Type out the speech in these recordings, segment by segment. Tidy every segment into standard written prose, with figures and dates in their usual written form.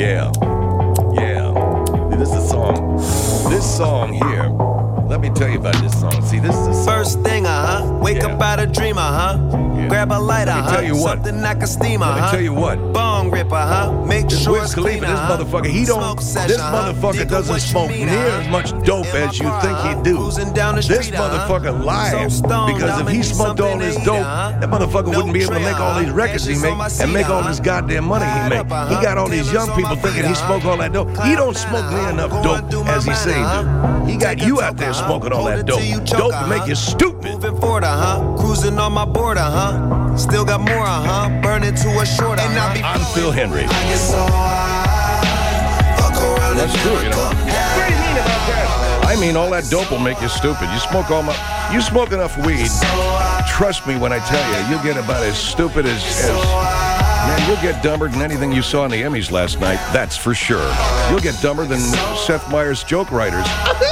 Yeah. This is a song. This song here. Let me tell you about this song. See, this is a song. First thing, wake up out a dreamer, grab a lighter, tell you what. something like a steamer, Let me tell you what. bong ripper, make This sure Wiz it's Khalifa, cleaner, this motherfucker, this motherfucker doesn't smoke near as much dope as you think he do. This motherfucker lies, because if he smoked all this dope, that motherfucker wouldn't be able to make all these records he make and make all this goddamn money he make. He got all these young people thinking he smoked all that dope. He don't smoke near enough dope as he say he do. He got you out there smoking all that dope. Dope to make you stupid. Moving forward, cruising on my border, still got more, burning to a shorter, I'm Phil Hendry. That's That's true, you know. What do you mean about that? I mean, all that dope will make you stupid. You smoke enough weed. Trust me when I tell you, you'll get about as stupid as man, you'll get dumber than anything you saw in the Emmys last night. That's for sure. You'll get dumber than Seth Meyers' joke writers.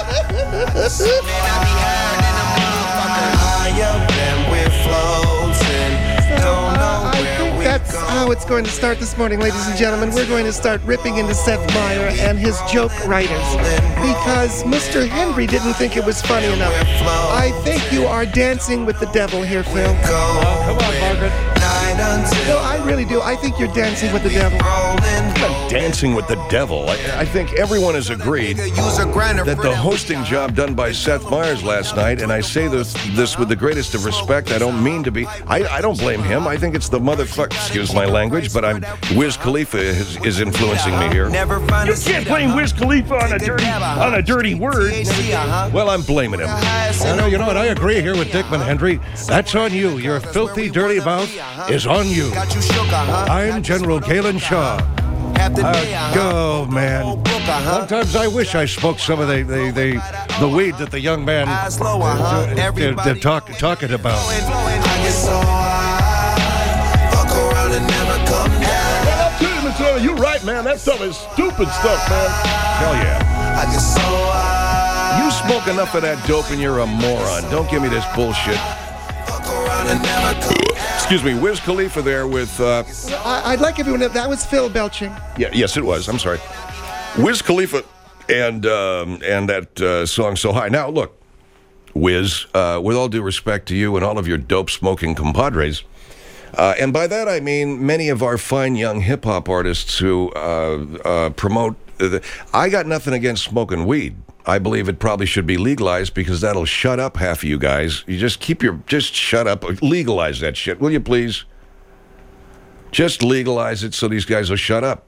That's how it's going to start this morning, ladies and gentlemen. We're going to start ripping into Seth Meyer and his joke writers because Mr. Hendry didn't think it was funny enough. I think you are dancing with the devil here, Phil. Oh, come on, Margaret. No, I really do. I think you're dancing with the devil. I'm dancing with the devil. I think everyone has agreed that the hosting job done by Seth Meyers last night, and I say this with the greatest of respect, I don't mean to be, I don't blame him. I think it's the motherfucker, excuse my language, but Wiz Khalifa is influencing me here. You can't blame Wiz Khalifa on a dirty word. Well, I'm blaming him. You know what? I agree here with Dickman, Hendry. That's on you. Your filthy, dirty mouth is on you. I'm General Galen Shaw. Oh, man. Sometimes I wish I smoked some of the weed that the young man talking about. You're right, man. That stuff is stupid stuff, man. Hell yeah. You smoke enough of that dope and you're a moron. Don't give me this bullshit. Excuse me, Wiz Khalifa there with... I'd like everyone to... That was Phil belching. Yes, it was. I'm sorry. Wiz Khalifa and that song So High. Now, look, Wiz, with all due respect to you and all of your dope-smoking compadres, and by that I mean many of our fine young hip-hop artists who promote... I got nothing against smoking weed. I believe it probably should be legalized because that'll shut up half of you guys. You just just shut up. Legalize that shit, will you please? Just legalize it so these guys will shut up.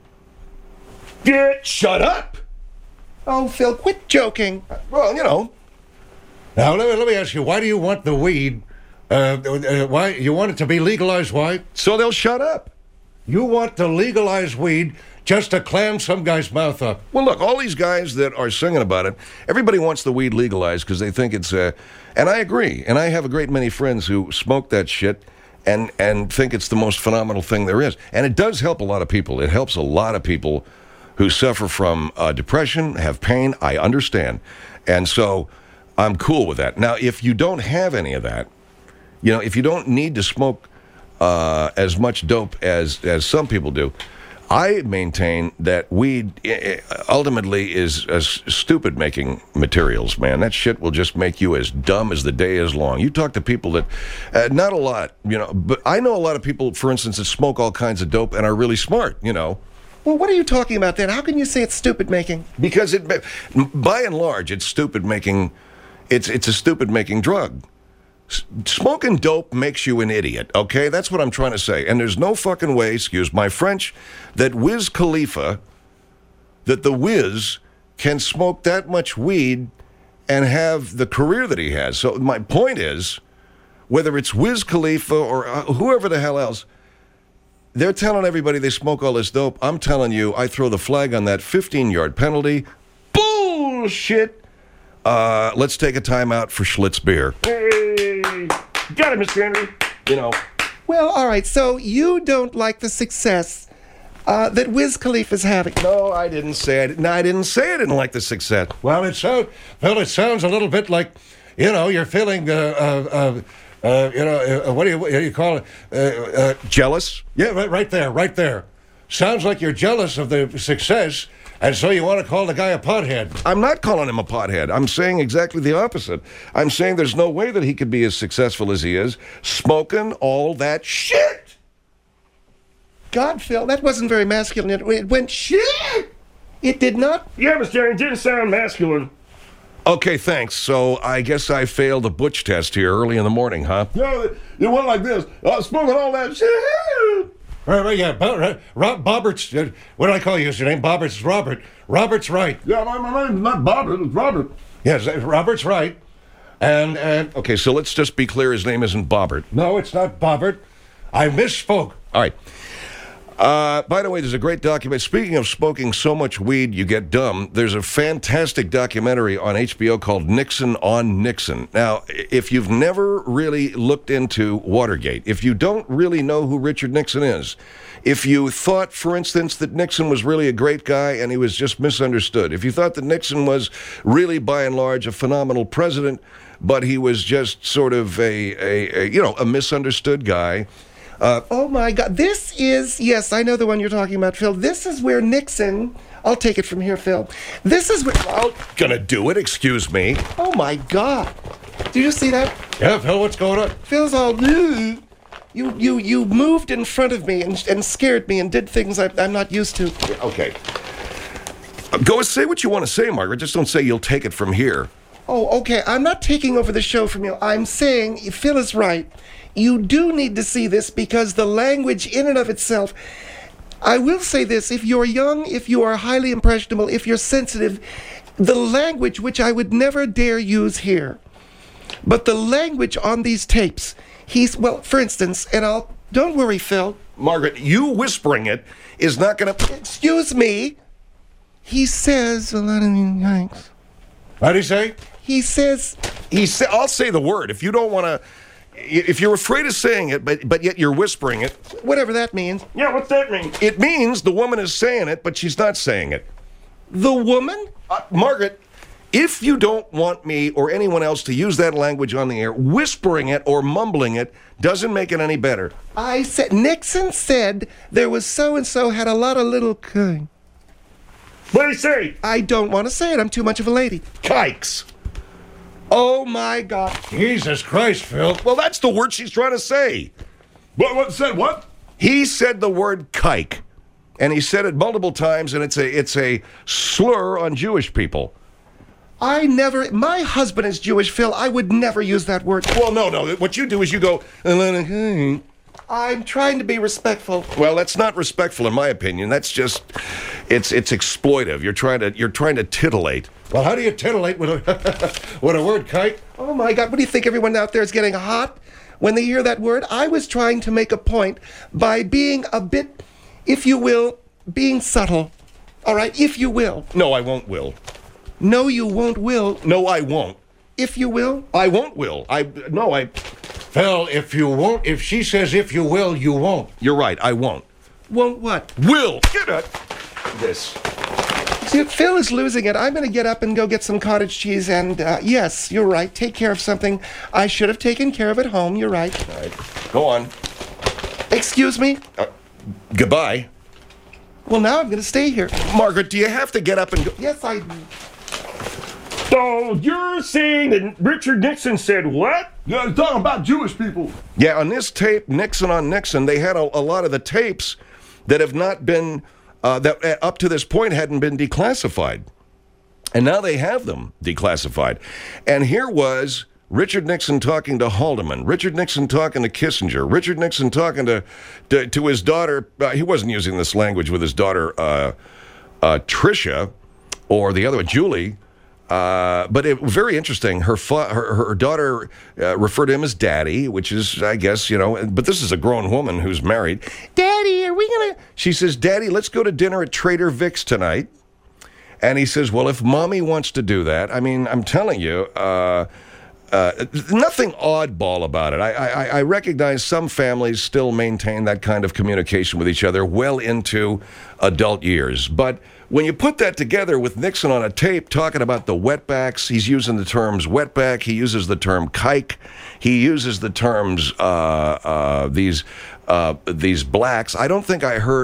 Shut up! Oh, Phil, quit joking. Well, you know. Now, let me ask you, why do you want the weed? Why you want it to be legalized? Why? So they'll shut up. You want to legalize weed just to clam some guy's mouth up. Well, look, all these guys that are singing about it, everybody wants the weed legalized because they think it's and I agree. And I have a great many friends who smoke that shit and think it's the most phenomenal thing there is. And it does help a lot of people. It helps a lot of people who suffer from depression, have pain. I understand. And so I'm cool with that. Now, if you don't have any of that, you know, if you don't need to smoke as much dope as some people do, I maintain that weed ultimately is stupid making materials, man. That shit will just make you as dumb as the day is long. You talk to people that, not a lot, you know, but I know a lot of people, for instance, that smoke all kinds of dope and are really smart, you know. Well, what are you talking about then? How can you say it's stupid making? Because by and large, it's stupid making, it's a stupid making drug. Smoking dope makes you an idiot, okay? That's what I'm trying to say. And there's no fucking way, excuse my French, that Wiz Khalifa, that the Wiz can smoke that much weed and have the career that he has. So my point is, whether it's Wiz Khalifa or whoever the hell else, they're telling everybody they smoke all this dope. I'm telling you, I throw the flag on that 15-yard penalty. Bullshit. Let's take a timeout for Schlitz beer. Got it, Mr. Henry. You know. Well, all right, so you don't like the success that Wiz Khalifa's having. No, I didn't say it. No, I didn't say I didn't like the success. Well, it sounds a little bit like, you know, you're feeling, what do you call it? Jealous? Yeah, right there. Sounds like you're jealous of the success, and so you want to call the guy a pothead. I'm not calling him a pothead. I'm saying exactly the opposite. I'm saying there's no way that he could be as successful as he is, smoking all that shit. God, Phil, that wasn't very masculine. It went shit. It did not. Yeah, Mr. Henry, it didn't sound masculine. Okay, thanks. So I guess I failed the Butch test here early in the morning, huh? Yeah, it went like this. Smoking all that shit. Right, yeah, Bobbert's, what did I call you? Is your name Bobbert's? It's Robert. Robert's right. Yeah, my name's not Bobbert, it's Robert. Yes, Robert's right. And, Okay, so let's just be clear. His name isn't Bobbert. no, it's not Bobbert. I misspoke. All right. By the way, there's a great document. Speaking of smoking so much weed you get dumb, there's a fantastic documentary on HBO called Nixon on Nixon. Now, if you've never really looked into Watergate, if you don't really know who Richard Nixon is, if you thought, for instance, that Nixon was really a great guy and he was just misunderstood, if you thought that Nixon was really, by and large, a phenomenal president, but he was just sort of a misunderstood guy. Oh my God, this is, yes, I know the one you're talking about, Phil. This is where Nixon, I'll take it from here, Phil. This is where, Gonna do it, excuse me. oh my God. Did you see that? Yeah, Phil, what's going on? Phil's all, you moved in front of me and scared me and did things I'm not used to. Okay. Go say what you want to say, Margaret. Just don't say you'll take it from here. Oh, okay, I'm not taking over the show from you. I'm saying, Phil is right. You do need to see this because the language in and of itself, I will say this, if you're young, if you are highly impressionable, if you're sensitive, the language, which I would never dare use here, but the language on these tapes, for instance, don't worry, Phil. Margaret, you whispering it is not going to... Excuse me. He says a lot of things. What'd he say? He says... I'll say the word. If you don't want to... If you're afraid of saying it, but yet you're whispering it... Whatever that means. Yeah, what's that mean? It means the woman is saying it, but she's not saying it. The woman? Margaret, if you don't want me or anyone else to use that language on the air, whispering it or mumbling it doesn't make it any better. I said... Nixon said there was so-and-so had a lot of little... What did he say? I don't want to say it. I'm too much of a lady. Kikes. Oh, my God. Jesus Christ, Phil. Well, that's the word she's trying to say. What said what? He said the word kike, and he said it multiple times, and it's a slur on Jewish people. My husband is Jewish, Phil. I would never use that word. Well, no. What you do is you go... I'm trying to be respectful. Well, that's not respectful, in my opinion. That's just... It's exploitive. You're trying to titillate. Well, how do you titillate with with a word, kike? Oh, my God. What do you think everyone out there is getting hot when they hear that word? I was trying to make a point by being a bit, if you will, being subtle. All right? If you will. No, I won't will. No, you won't will. No, I won't. If you will. I won't will. Phil, if you won't, if she says if you will, you won't. You're right, I won't. Won't what? Will. Get out. This. See, Phil is losing it. I'm going to get up and go get some cottage cheese and, yes, you're right, take care of something I should have taken care of at home. You're right. All right. Go on. Excuse me? Goodbye. Well, now I'm going to stay here. Margaret, do you have to get up and go? Yes, I... So you're saying that Richard Nixon said what? Yeah, he's talking about Jewish people. Yeah, on this tape, Nixon on Nixon, they had a lot of the tapes that have not been, that up to this point hadn't been declassified. And now they have them declassified. And here was Richard Nixon talking to Haldeman, Richard Nixon talking to Kissinger, Richard Nixon talking to his daughter. He wasn't using this language with his daughter, Tricia, or the other one, Julie. But it was very interesting. Her daughter referred to him as Daddy, which is, I guess, but this is a grown woman who's married. Daddy, are we going to... She says, Daddy, let's go to dinner at Trader Vic's tonight. And he says, well, if Mommy wants to do that, I mean, I'm telling you, nothing oddball about it. I recognize some families still maintain that kind of communication with each other well into adult years. But when you put that together with Nixon on a tape talking about the wetbacks, he's using the terms wetback, he uses the term kike, he uses the terms these blacks. I don't think I heard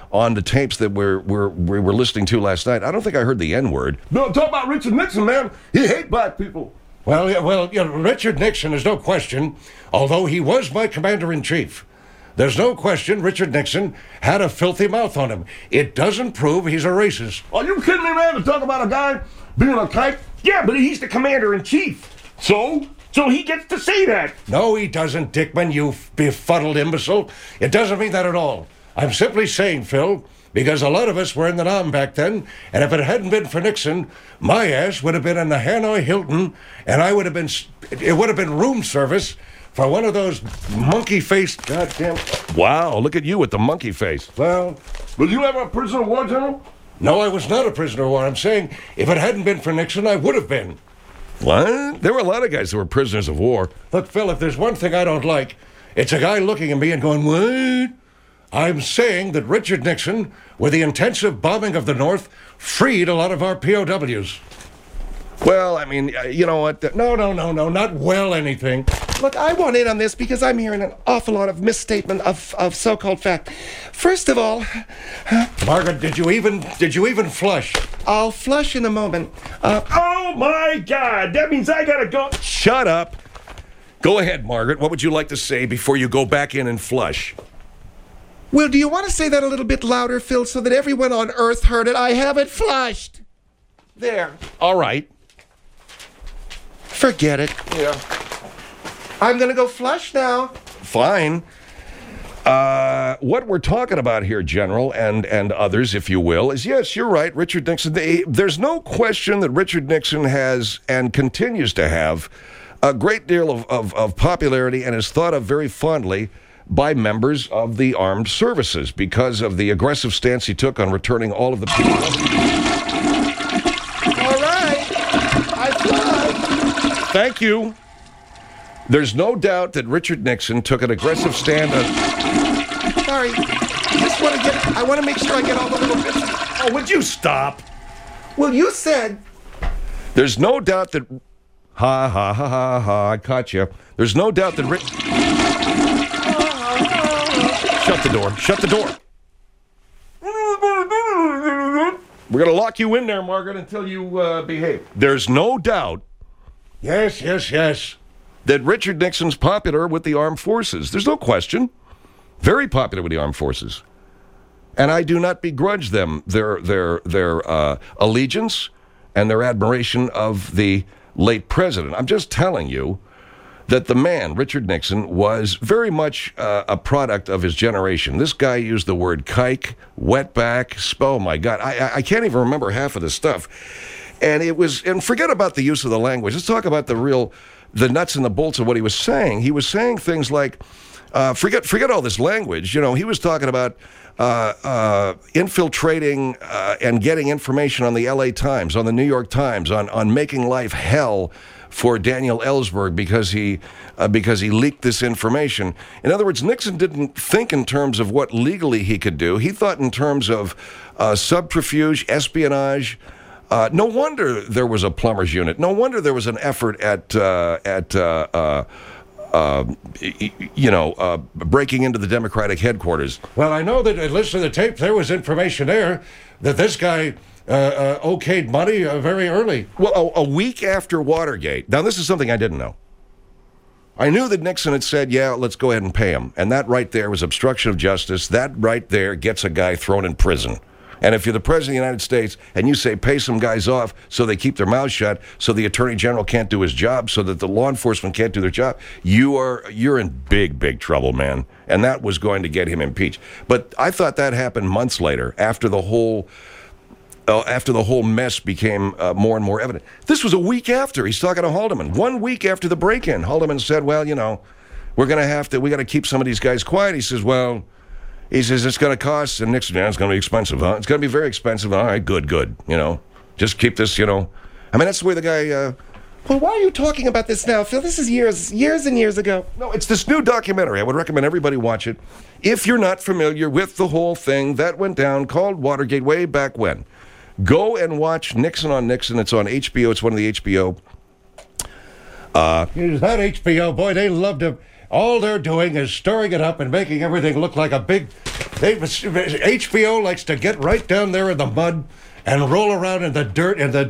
on the tapes that we were listening to last night. I don't think I heard the N-word. No, talk about Richard Nixon, man. He hate black people. Well, Richard Nixon, there's no question, although he was my commander-in-chief, there's no question Richard Nixon had a filthy mouth on him. It doesn't prove he's a racist. Are you kidding me, man, to talk about a guy being a kike? Yeah, but he's the commander-in-chief. So he gets to say that. No, he doesn't, Dickman, you befuddled imbecile. It doesn't mean that at all. I'm simply saying, Phil, because a lot of us were in the Nam back then, and if it hadn't been for Nixon, my ass would have been in the Hanoi Hilton, and it would have been room service for one of those monkey-faced goddamn... Wow, look at you with the monkey face. Well, Was you ever a prisoner of war, General? no, I was not a prisoner of war. I'm saying if it hadn't been for Nixon, I would have been. What? There were a lot of guys that were prisoners of war. Look, Phil, if there's one thing I don't like, it's a guy looking at me and going, what? I'm saying that Richard Nixon, with the intensive bombing of the North, freed a lot of our POWs. Well, I mean, you know what? No, not well anything. Look, I want in on this because I'm hearing an awful lot of misstatement of so-called fact. First of all, Margaret, did you even flush? I'll flush in a moment. Oh, my God. That means I gotta go. Shut up. Go ahead, Margaret. What would you like to say before you go back in and flush? Well, do you want to say that a little bit louder, Phil, so that everyone on Earth heard it? I haven't flushed. There. All right. Forget it. Yeah. I'm going to go flush now. Fine. What we're talking about here, General, and others, if you will, is, yes, you're right, Richard Nixon. There's no question that Richard Nixon has and continues to have a great deal of popularity and is thought of very fondly by members of the armed services because of the aggressive stance he took on returning all of the people. All right. I flushed. Thank you. There's no doubt that Richard Nixon took an aggressive stand on... Sorry. I want to make sure I get all the little bits. Oh, would you stop? Well, you said... There's no doubt that... Ha, ha, ha, ha, ha, I caught you. There's no doubt that Shut the door. Shut the door. We're going to lock you in there, Margaret, until you behave. There's no doubt... Yes. that Richard Nixon's popular with the armed forces. There's no question. Very popular with the armed forces. And I do not begrudge them their allegiance and their admiration of the late president. I'm just telling you that the man, Richard Nixon, was very much a product of his generation. This guy used the word kike, wetback, oh my God, I can't even remember half of the stuff. And forget about the use of the language. Let's talk about the nuts and the bolts of what he was saying. He was saying things like, forget all this language. You know, he was talking about infiltrating and getting information on the LA Times, on the New York Times, on making life hell for Daniel Ellsberg because he leaked this information. In other words, Nixon didn't think in terms of what legally he could do. He thought in terms of subterfuge, espionage. No wonder there was a plumbers unit. No wonder there was an effort at breaking into the Democratic headquarters. Well, I know that, listening to the tape, there was information there that this guy okayed money very early. Well, a week after Watergate. Now, this is something I didn't know. I knew that Nixon had said, yeah, let's go ahead and pay him. And that right there was obstruction of justice. That right there gets a guy thrown in prison. And if you're the president of the United States and you say pay some guys off so they keep their mouths shut, so the attorney general can't do his job, so that the law enforcement can't do their job, you're in big trouble, man. And that was going to get him impeached. But I thought that happened months later, after the whole mess became more and more evident. This was a week after. He's talking to Haldeman. 1 week after the break-in, Haldeman said, well, we got to keep some of these guys quiet. He says, it's going to cost, and Nixon, it's going to be expensive, huh? It's going to be very expensive. All right, good. Just keep this, I mean, that's the way the guy... Well, why are you talking about this now, Phil? This is years and years ago. No, it's this new documentary. I would recommend everybody watch it. If you're not familiar with the whole thing that went down, called Watergate way back when, go and watch Nixon on Nixon. It's on HBO. It's one of the HBO. Is that HBO? Boy, they love to... All they're doing is stirring it up and making everything look like a big HBO likes to get right down there in the mud and roll around in the dirt, in the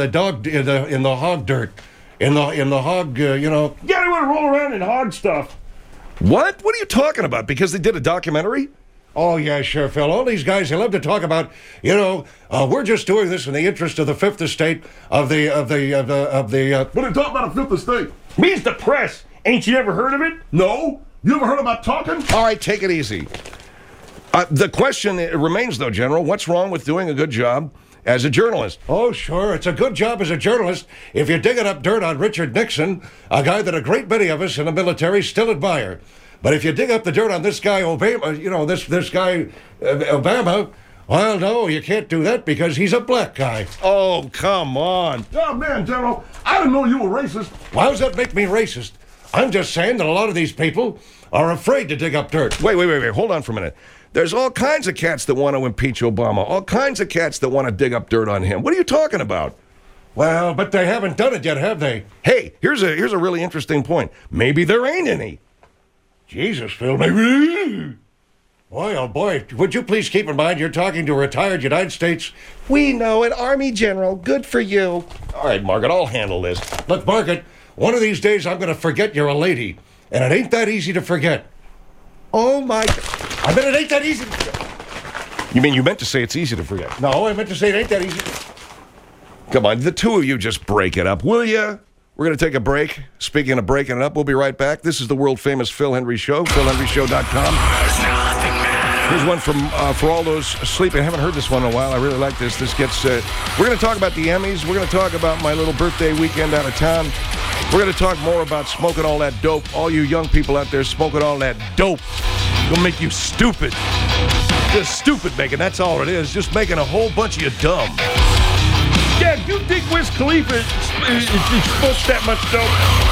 hog dirt, in the hog, you know. Yeah, they want to roll around in hog stuff. What? What are you talking about? Because they did a documentary? Oh, yeah, sure, Phil. All these guys, they love to talk about, we're just doing this in the interest of the Fifth Estate What are you talking about, a Fifth Estate? Means the press. Ain't you ever heard of it? No. You ever heard about talking? All right, take it easy. The question remains, though, General, what's wrong with doing a good job as a journalist? Oh, sure. It's a good job as a journalist if you're digging up dirt on Richard Nixon, a guy that a great many of us in the military still admire. But if you dig up the dirt on this guy Obama, this guy Obama, well, no, you can't do that because he's a black guy. Oh, come on. Oh, man, General, I didn't know you were racist. Why does that make me racist? I'm just saying that a lot of these people are afraid to dig up dirt. Wait. Hold on for a minute. There's all kinds of cats that want to impeach Obama. All kinds of cats that want to dig up dirt on him. What are you talking about? Well, but they haven't done it yet, have they? Hey, here's a really interesting point. Maybe there ain't any. Jesus, Phil, maybe. Boy, oh boy, would you please keep in mind you're talking to a retired United States... We know it, Army General. Good for you. All right, Margaret, I'll handle this. Look, Margaret, one of these days I'm going to forget you're a lady. And it ain't that easy to forget. Oh, my... I mean, it ain't that easy. You mean you meant to say it's easy to forget? No, I meant to say it ain't that easy. Come on, the two of you just break it up, will ya? We're going to take a break. Speaking of breaking it up, we'll be right back. This is the world-famous Phil Hendry Show, philhendryshow.com. Here's one from for all those sleeping. I haven't heard this one in a while. I really like this. This gets... we're going to talk about the Emmys. We're going to talk about my little birthday weekend out of town. We're going to talk more about smoking all that dope. All you young people out there smoking all that dope. It'll make you stupid. Just stupid making. That's all it is. Just making a whole bunch of you dumb. Yeah, you think Wiz Khalifa smokes that much dope?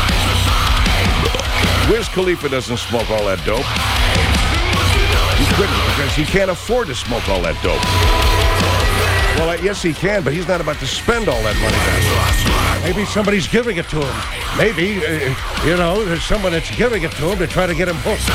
Wiz Khalifa doesn't smoke all that dope. He couldn't because he can't afford to smoke all that dope. Well, yes, he can, but he's not about to spend all that money. Maybe somebody's giving it to him. Maybe, there's someone that's giving it to him to try to get him hooked.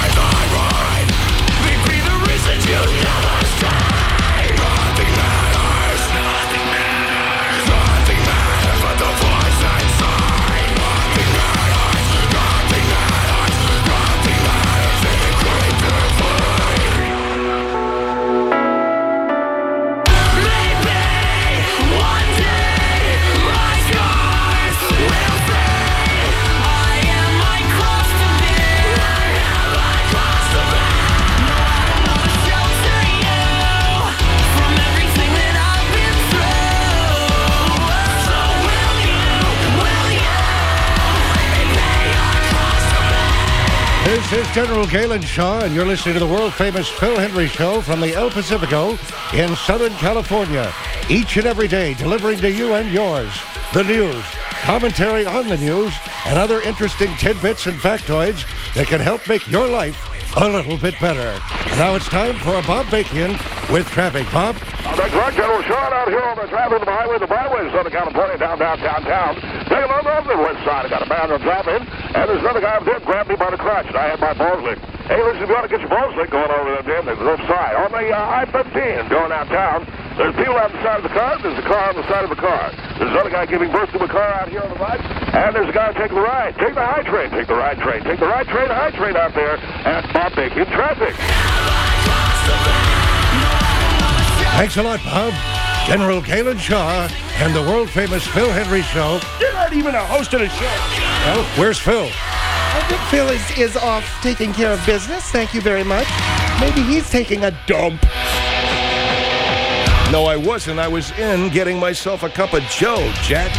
This is General Galen Shaw, and you're listening to the world-famous Phil Hendry Show from the El Pacifico in Southern California. Each and every day, delivering to you and yours the news, commentary on the news, and other interesting tidbits and factoids that can help make your life a little bit better. Now it's time for a Bob Bakian with traffic. Bob? That's right, General Sean out here on the traffic of the highway, the byway in Southern California, downtown. Take a look over the west side. I got a man on driving, and there's another guy up there grabbed me by the crotch, and I had my balls licked. Hey, listen, if you want to get your balls licked going over there, the left side, on the I-15 going downtown, there's people out the side of the car, there's a car on the side of the car. There's another guy giving birth to a car out here on the right, and there's a guy taking the ride. Take the high train, take the right train, take the right train, the high train out there, and Bob Bakian traffic. Thanks a lot, Bob. General Galen Shaw and the world-famous Phil Hendry Show. You're not even a host of the show. Well, where's Phil? I think Phil is off taking care of business. Thank you very much. Maybe he's taking a dump. No, I wasn't. I was in getting myself a cup of Joe, Jack.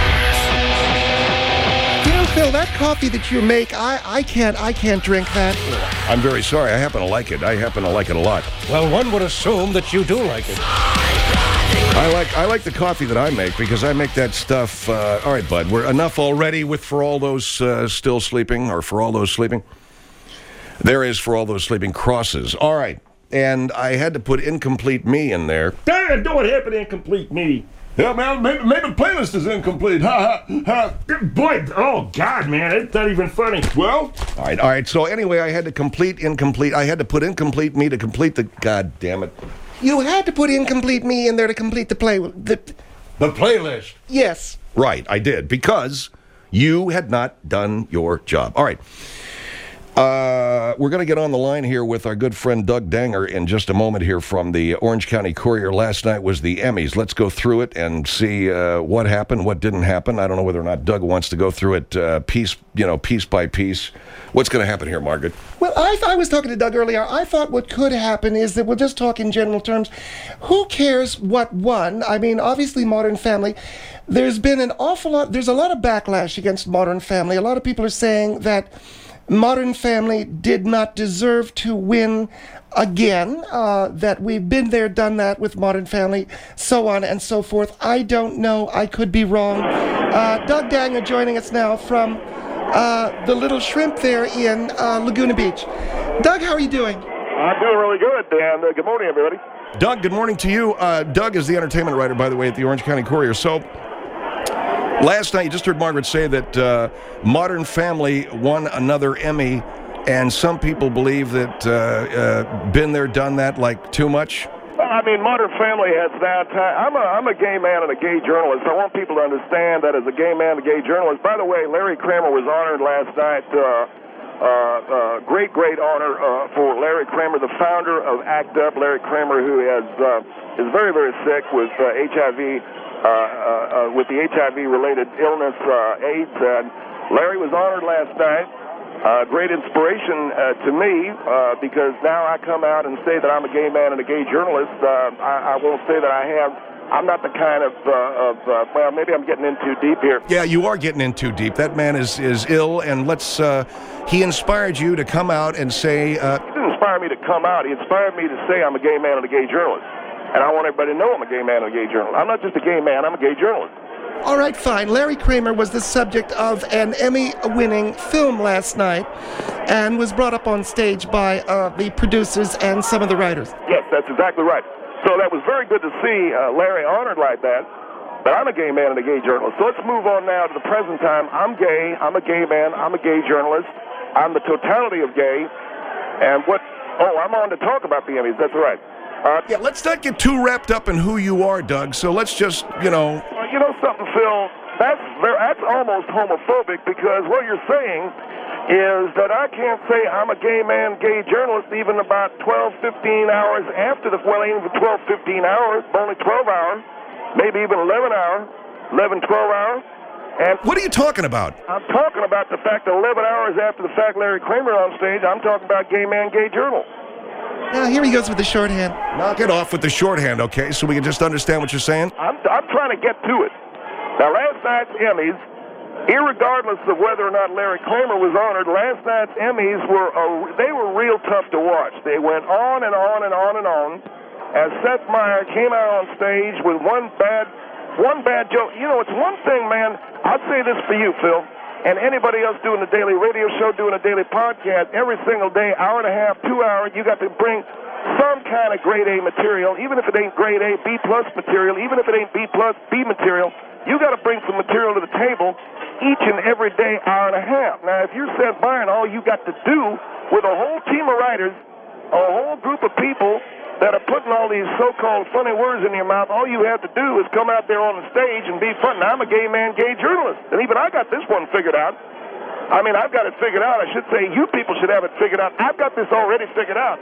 Phil, that coffee that you make, I can't drink that. I'm very sorry. I happen to like it. I happen to like it a lot. Well, one would assume that you do like it. I like the coffee that I make because I make that stuff. All right, bud, we're enough already with for all those still sleeping or for all those sleeping. There is for all those sleeping crosses. All right, and I had to put incomplete me in there. Don't have to incomplete me. Yeah, man, maybe the playlist is incomplete. Ha, ha, ha. Boy, oh, God, man, it's not even funny. Well, All right. So anyway, I had to complete incomplete. I had to put incomplete me to complete the... God damn it. You had to put incomplete me in there to complete the play. The playlist. Yes. Right, I did, because you had not done your job. All right. We're going to get on the line here with our good friend Doug Danger in just a moment here from the Orange County Courier. Last night was the Emmys. Let's go through it and see what happened, what didn't happen. I don't know whether or not Doug wants to go through it piece by piece. What's going to happen here, Margaret? Well, I was talking to Doug earlier. I thought what could happen is that we'll just talk in general terms. Who cares what won? I mean, obviously, Modern Family. There's been an awful lot. There's a lot of backlash against Modern Family. A lot of people are saying that Modern Family did not deserve to win again, that we've been there, done that with Modern Family, so on and so forth. I don't know. I could be wrong. Doug Danger joining us now from the Little Shrimp there in Laguna Beach. Doug, how are you doing? I'm doing really good, Dan. Good morning, everybody. Doug, good morning to you. Doug is the entertainment writer, by the way, at the Orange County Courier. So last night, you just heard Margaret say that Modern Family won another Emmy, and some people believe that been there, done that, like too much. Well, I mean, Modern Family has that. I'm a gay man and a gay journalist. I want people to understand that as a gay man and a gay journalist. By the way, Larry Kramer was honored last night. Great honor for Larry Kramer, the founder of ACT UP. Larry Kramer, who is very, very sick with HIV. With the HIV-related illness, AIDS, and Larry was honored last night. Great inspiration to me because now I come out and say that I'm a gay man and a gay journalist. I won't say that I have. I'm not the kind of well, maybe I'm getting in too deep here. Yeah, you are getting in too deep. That man is ill, and he inspired you to come out and say... He didn't inspire me to come out. He inspired me to say I'm a gay man and a gay journalist. And I want everybody to know I'm a gay man and a gay journalist. I'm not just a gay man, I'm a gay journalist. All right, fine. Larry Kramer was the subject of an Emmy-winning film last night and was brought up on stage by the producers and some of the writers. Yes, that's exactly right. So that was very good to see Larry honored like that. But I'm a gay man and a gay journalist. So let's move on now to the present time. I'm gay, I'm a gay man, I'm a gay journalist. I'm the totality of gay. And I'm on to talk about the Emmys, that's right. Yeah, let's not get too wrapped up in who you are, Doug. So let's just, Well, you know something, Phil? That's almost homophobic because what you're saying is that I can't say I'm a gay man, gay journalist even about 12, 15 hours after ain't even 12, 15 hours, only 12 hours, maybe even 11 hours, 11, 12 hours. And what are you talking about? I'm talking about the fact that 11 hours after the fact Larry Kramer on stage, I'm talking about gay man, gay journal. Now, here he goes with the shorthand. Knock it off with the shorthand, okay, so we can just understand what you're saying? I'm trying to get to it. Now, last night's Emmys, irregardless of whether or not Larry Kramer was honored, last night's Emmys were real tough to watch. They went on and on and on and on as Seth Meyers came out on stage with one bad joke. You know, it's one thing, man. I'll say this for you, Phil, and anybody else doing a daily radio show, doing a daily podcast, every single day, hour and a half, 2 hours, you got to bring some kind of grade A material, even if it ain't grade A, B plus material, even if it ain't B plus, B material, you got to bring some material to the table each and every day, hour and a half. Now, if you're Seth Meyers, all you got to do with a whole team of writers, a whole group of people that are putting all these so-called funny words in your mouth, all you have to do is come out there on the stage and be funny. Now, I'm a gay man, gay journalist, and even I got this one figured out. I mean, I've got it figured out. I should say you people should have it figured out. I've got this already figured out.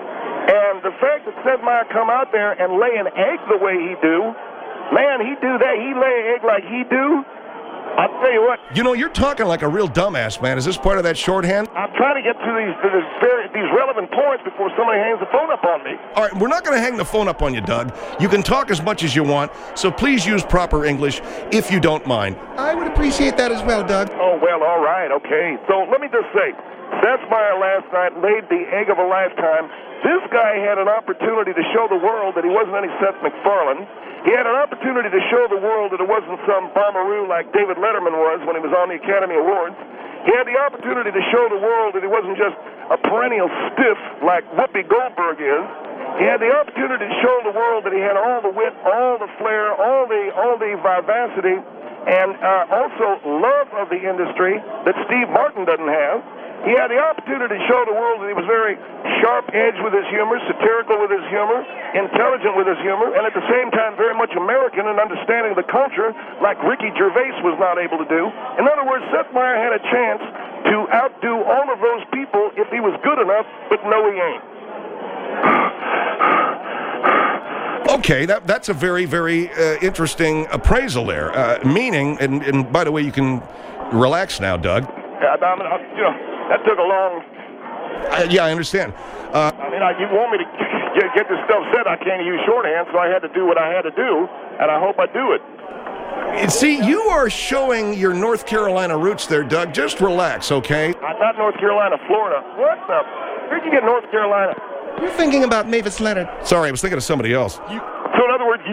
And the fact that Seth Meyers come out there and lay an egg the way he do, man, he do that. He lay an egg like he do. I'll tell you what. You know, you're talking like a real dumbass, man. Is this part of that shorthand? I'm trying to get to these relevant points before somebody hangs the phone up on me. All right, we're not going to hang the phone up on you, Doug. You can talk as much as you want, so please use proper English if you don't mind. I would appreciate that as well, Doug. Oh, well, all right, okay. So let me just say, Seth Meyers last night laid the egg of a lifetime. This guy had an opportunity to show the world that he wasn't any Seth MacFarlane. He had an opportunity to show the world that it wasn't some bombaroo like David Letterman was when he was on the Academy Awards. He had the opportunity to show the world that he wasn't just a perennial stiff like Whoopi Goldberg is. He had the opportunity to show the world that he had all the wit, all the flair, all the vivacity, and also love of the industry that Steve Martin doesn't have. He had the opportunity to show the world that he was very sharp-edged with his humor, satirical with his humor, intelligent with his humor, and at the same time very much American and understanding the culture like Ricky Gervais was not able to do. In other words, Seth Meyers had a chance to outdo all of those people if he was good enough, but no, he ain't. Okay, that's a very, very interesting appraisal there. Meaning, and by the way, you can relax now, Doug. That took a long... Yeah, I understand. You want me to get this stuff said, I can't use shorthand, so I had to do what I had to do, and I hope I do it. See, you are showing your North Carolina roots there, Doug. Just relax, okay? I'm not North Carolina, Florida. What the... Where'd you get North Carolina? You're thinking about Mavis Leonard. Sorry, I was thinking of somebody else. So in other words,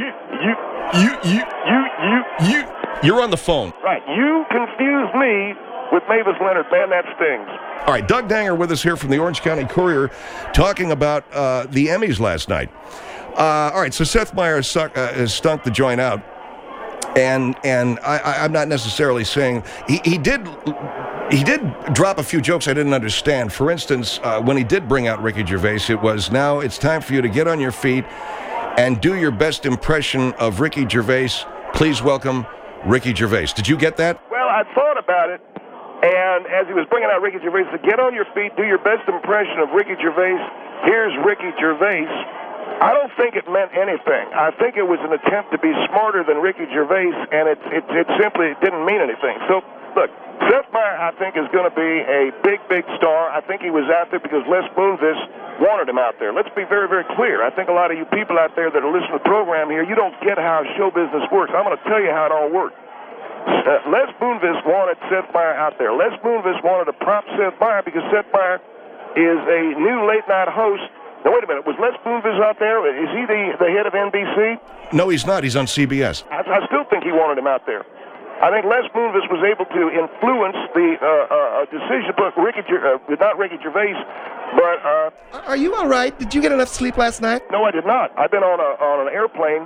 You're on the phone. Right, you confused me with Mavis Leonard. Man, that stings. All right, Doug Danger with us here from the Orange County Courier talking about the Emmys last night. All right, so Seth Meyers stunk the joint out. And I'm not necessarily saying... He did drop a few jokes I didn't understand. For instance, when he did bring out Ricky Gervais, it was, now it's time for you to get on your feet and do your best impression of Ricky Gervais. Please welcome Ricky Gervais. Did you get that? Well, I thought about it, and as he was bringing out Ricky Gervais, said, get on your feet, do your best impression of Ricky Gervais. Here's Ricky Gervais. I don't think it meant anything. I think it was an attempt to be smarter than Ricky Gervais, and it simply didn't mean anything. So, look, Seth Meyers, I think, is going to be a big, big star. I think he was out there because Les Moonves wanted him out there. Let's be very, very clear. I think a lot of you people out there that are listening to the program here, you don't get how show business works. I'm going to tell you how it all worked. Les Moonves wanted Seth Meyers out there. Les Moonves wanted to prop Seth Meyers because Seth Meyers is a new late-night host. Now, wait a minute. Was Les Moonves out there? Is he the head of NBC? No, he's not. He's on CBS. I still think he wanted him out there. I think Les Moonves was able to influence the decision to put not Ricky Gervais, but... Are you all right? Did you get enough sleep last night? No, I did not. I've been on an airplane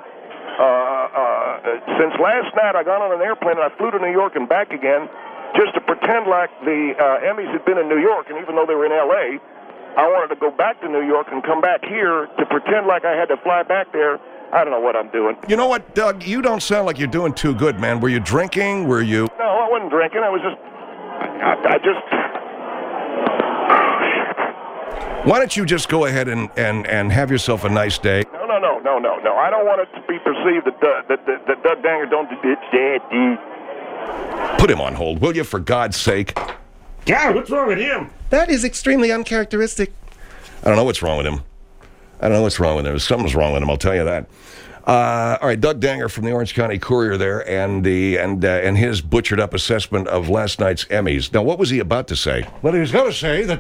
since last night. I got on an airplane and I flew to New York and back again just to pretend like the Emmys had been in New York, and even though they were in L.A., I wanted to go back to New York and come back here to pretend like I had to fly back there. I don't know what I'm doing. You know what, Doug? You don't sound like you're doing too good, man. Were you drinking? Were you... No, I wasn't drinking. I was just... I just... Why don't you just go ahead and have yourself a nice day? No. I don't want it to be perceived that Doug Danger don't do that. Put him on hold, will you, for God's sake? God, what's wrong with him? That is extremely uncharacteristic. I don't know what's wrong with him. Something's wrong with him, I'll tell you that. All right, Doug Danger from the Orange County Courier there, and his butchered up assessment of last night's Emmys. Now, what was he about to say? Well, he was going to say that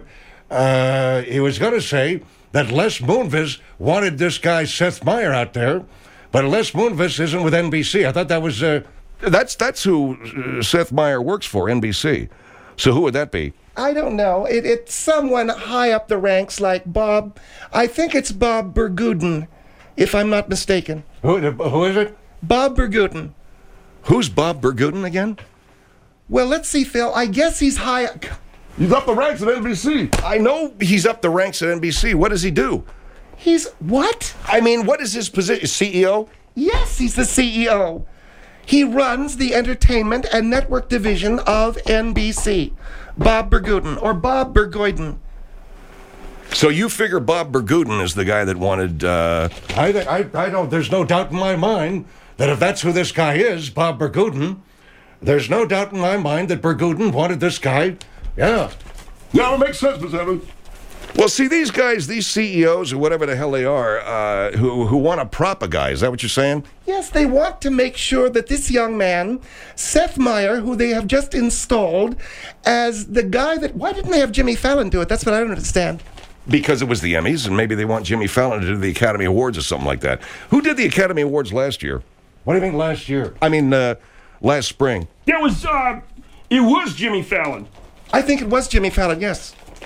Les Moonves wanted this guy Seth Meyers out there, but Les Moonves isn't with NBC. I thought that was... That's who Seth Meyers works for, NBC. So who would that be? I don't know. It's someone high up the ranks like Bob. I think it's Bob Berguden, if I'm not mistaken. Who is it? Bob Berguden. Who's Bob Berguden again? Well, let's see, Phil. I guess he's high... He's up the ranks at NBC. I know he's up the ranks at NBC. What does he do? He's what? I mean, what is his position? CEO? Yes, he's the CEO. He runs the entertainment and network division of NBC. Bob Berguden, or Bob Bergoiden. So you figure Bob Berguden is the guy that wanted... I don't... There's no doubt in my mind that if that's who this guy is, Bob Berguden, there's no doubt in my mind that Berguden wanted this guy... Yeah. Yeah, it makes sense, Mr. Evans. Well, see, these guys, these CEOs, or whatever the hell they are, who want to prop a guy, is that what you're saying? Yes, they want to make sure that this young man, Seth Meyers, who they have just installed as the guy that... Why didn't they have Jimmy Fallon do it? That's what I don't understand. Because it was the Emmys, and maybe they want Jimmy Fallon to do the Academy Awards or something like that. Who did the Academy Awards last year? What do you mean last year? I mean, last spring. It was Jimmy Fallon. I think it was Jimmy Fallon, yes.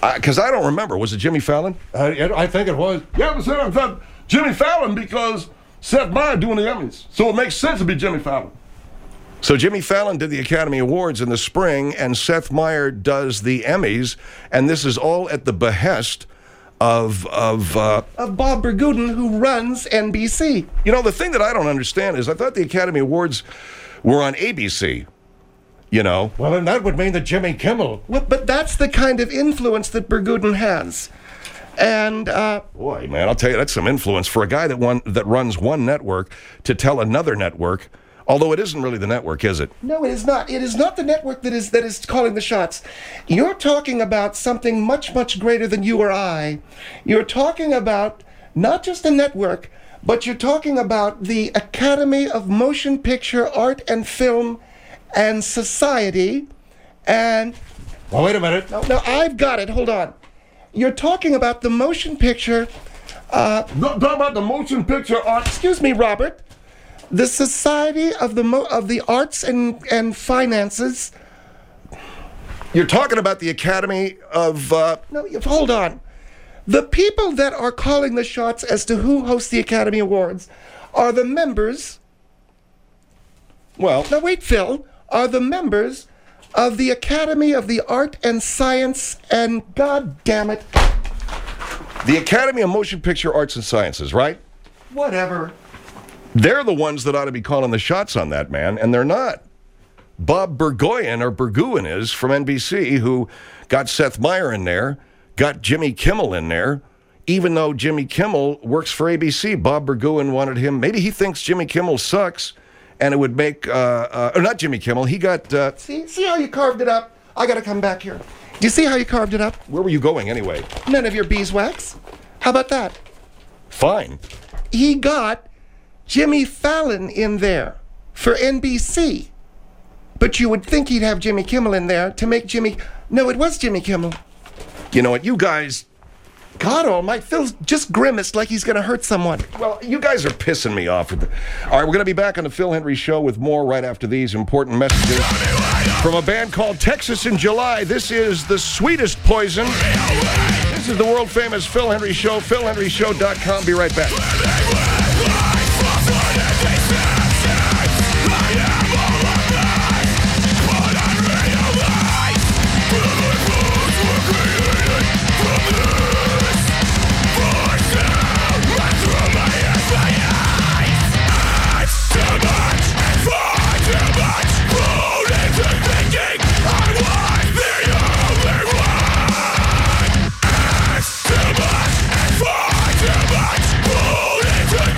Because I don't remember. Was it Jimmy Fallon? I think it was. Yeah, but I thought Jimmy Fallon because Seth Meyers doing the Emmys. So it makes sense to be Jimmy Fallon. So Jimmy Fallon did the Academy Awards in the spring, and Seth Meyers does the Emmys, and this is all at the behest of Bob Berguden, who runs NBC. You know, the thing that I don't understand is I thought the Academy Awards were on ABC. You know? Well, then that would mean that Jimmy Kimmel. Well, but that's the kind of influence that Berguden has. And, boy, man, I'll tell you, that's some influence for a guy that runs one network to tell another network. Although it isn't really the network, is it? No, it is not. It is not the network that is calling the shots. You're talking about something much, much greater than you or I. You're talking about not just a network, but you're talking about the Academy of Motion Picture Art and Film and Society. And... Well, wait a minute. No, I've got it. Hold on. You're talking about the motion picture... Talk about the motion picture art... Excuse me, Robert. The Society of the Arts and Finances. You're talking about the Academy of... No, hold on. The people that are calling the shots as to who hosts the Academy Awards are the members... Well... Now wait, Phil. Are the members of the Academy of the Art and Science and... God damn it. The Academy of Motion Picture Arts and Sciences, right? Whatever. They're the ones that ought to be calling the shots on that, man, and they're not. Bob Berguen is from NBC, who got Seth Meyers in there, got Jimmy Kimmel in there. Even though Jimmy Kimmel works for ABC, Bob Berguen wanted him. Maybe he thinks Jimmy Kimmel sucks, and it would make, or not Jimmy Kimmel, he got... See how you carved it up? I gotta come back here. Do you see how you carved it up? Where were you going anyway? None of your beeswax. How about that? Fine. He got Jimmy Fallon in there for NBC. But you would think he'd have Jimmy Kimmel in there to make Jimmy... No, it was Jimmy Kimmel. You know what, you guys... God almighty, Phil's just grimaced like he's going to hurt someone. Well, you guys are pissing me off. All right, we're going to be back on the Phil Hendrie Show with more right after these important messages from a band called Texas in July. This is The Sweetest Poison. This is the world-famous Phil Hendrie Show, philhendrieshow.com. Be right back. Too much,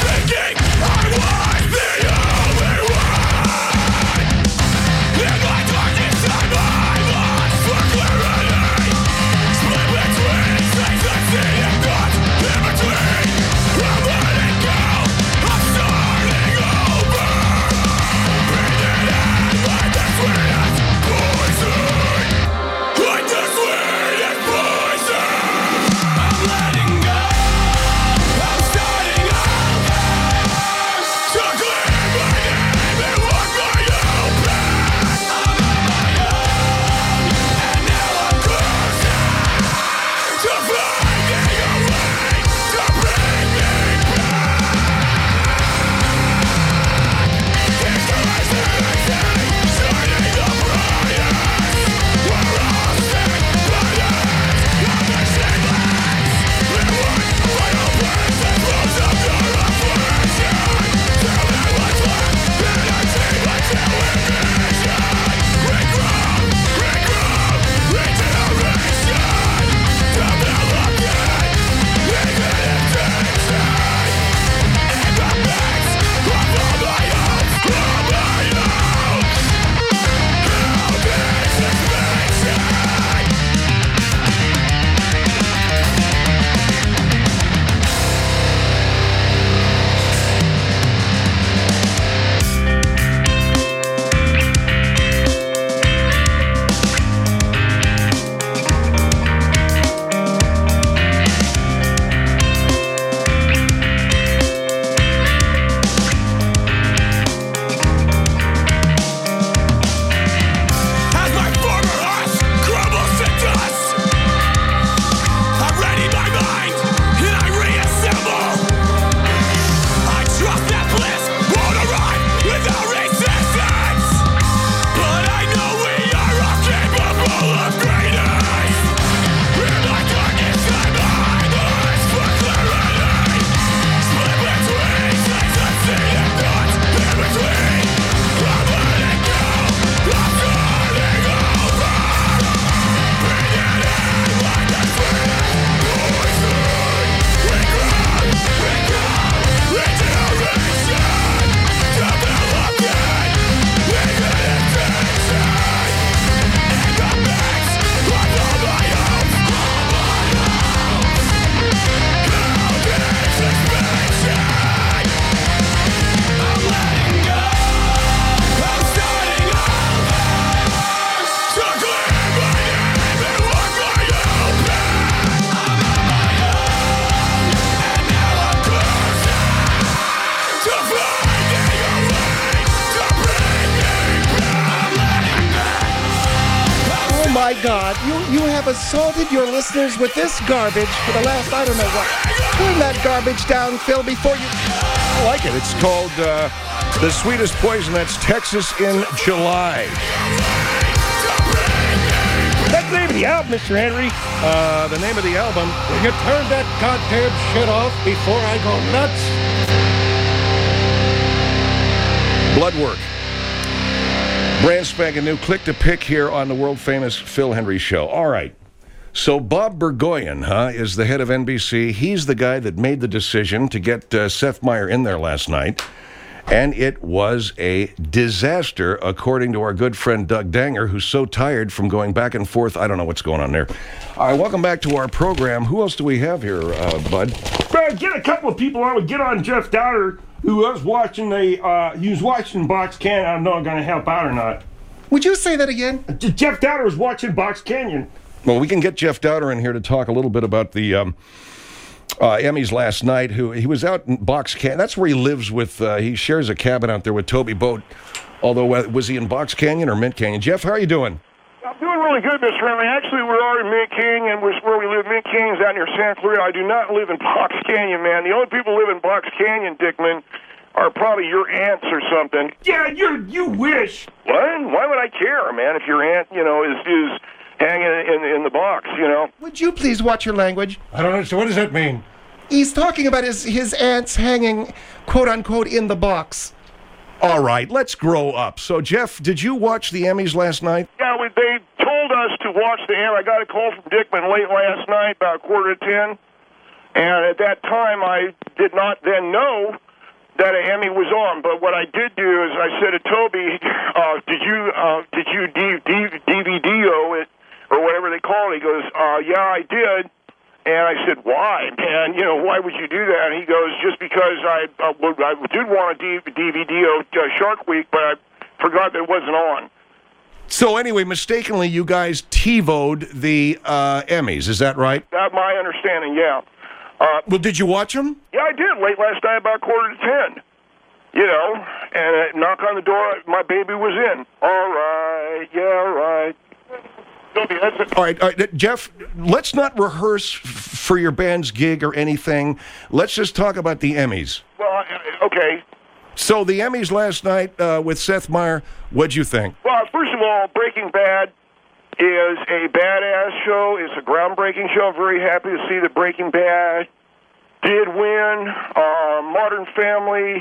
that. You have assaulted your listeners with this garbage for the last, I don't know what. Turn that garbage down, Phil, before you... I like it. It's called The Sweetest Poison. That's Texas in July. That's the name of the album, Mr. Henry. The name of the album. Will you turn that goddamn shit off before I go nuts? Bloodwork. Brand spanking new. Click to pick here on the world-famous Phil Henry Show. All right. So Bob Burgoyne, is the head of NBC. He's the guy that made the decision to get Seth Meyer in there last night. And it was a disaster, according to our good friend Doug Danger, who's so tired from going back and forth. I don't know what's going on there. All right, welcome back to our program. Who else do we have here, Bud? Get a couple of people on. Get on Jeff Dowder, who was watching he was watching Box Canyon. I don't know if I'm going to help out or not. Would you say that again? Jeff Dowder was watching Box Canyon. Well, we can get Jeff Dowder in here to talk a little bit about the Emmys last night. He was out in Box Canyon. That's where he lives with. He shares a cabin out there with Toby Boat. Although, was he in Box Canyon or Mint Canyon? Jeff, how are you doing? I'm doing really good, Mr. Henry. Actually, we are in Mint Canyon, where we live. Mint Canyon's out near Santa Clarita. I do not live in Box Canyon, man. The only people who live in Box Canyon, Dickman, are probably your aunts or something. Yeah, you wish. What? Why would I care, man, if your aunt, is hanging in the box, Would you please watch your language? I don't understand. What does that mean? He's talking about his ants hanging, quote-unquote, in the box. All right, let's grow up. So, Jeff, did you watch the Emmys last night? Yeah, they told us to watch the Emmy. I got a call from Dickman late last night, about 9:45, and at that time I did not then know that an Emmy was on. But what I did do is I said to Toby, did you DVD-o it, or whatever they call it? He goes, yeah, I did. And I said, why? And, why would you do that? And he goes, just because I did want to DVD-o Shark Week, but I forgot that it wasn't on. So anyway, mistakenly, you guys TiVo'd the Emmys. Is that right? That's my understanding, yeah. Well, did you watch them? Yeah, I did. Late last night, about 9:45. And knock on the door, my baby was in. All right, yeah, all right. All right, Jeff, let's not rehearse for your band's gig or anything. Let's just talk about the Emmys. Well, okay. So the Emmys last night with Seth Meyer, what'd you think? Well, first of all, Breaking Bad is a badass show. It's a groundbreaking show. I'm very happy to see that Breaking Bad did win. Modern Family,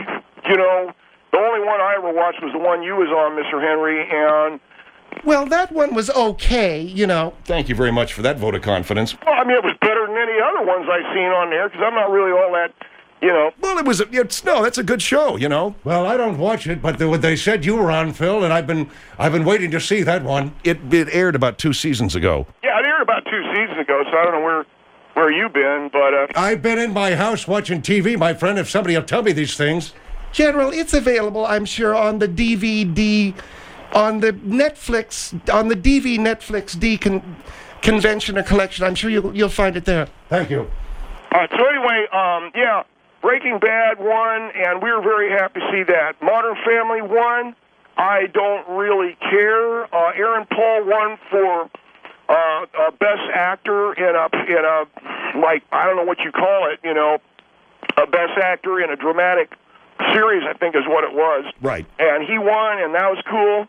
the only one I ever watched was the one you was on, Mr. Henry, and... Well, that one was okay, Thank you very much for that vote of confidence. Well, I mean, it was better than any other ones I've seen on there, because I'm not really all that, Well, that's a good show, Well, I don't watch it, but they said you were on, Phil, and I've been waiting to see that one. It aired about 2 seasons ago. Yeah, it aired about 2 seasons ago, so I don't know where you've been, but... I've been in my house watching TV, my friend, if somebody will tell me these things. General, it's available, I'm sure, on the DVD... on the Netflix, on the DV Netflix convention or collection. I'm sure you'll find it there. Thank you. All right, so anyway, Breaking Bad won, and we were very happy to see that. Modern Family won. I don't really care. Aaron Paul won for Best Actor in a I don't know what you call it, a Best Actor in a dramatic series, I think is what it was. Right. And he won, and that was cool.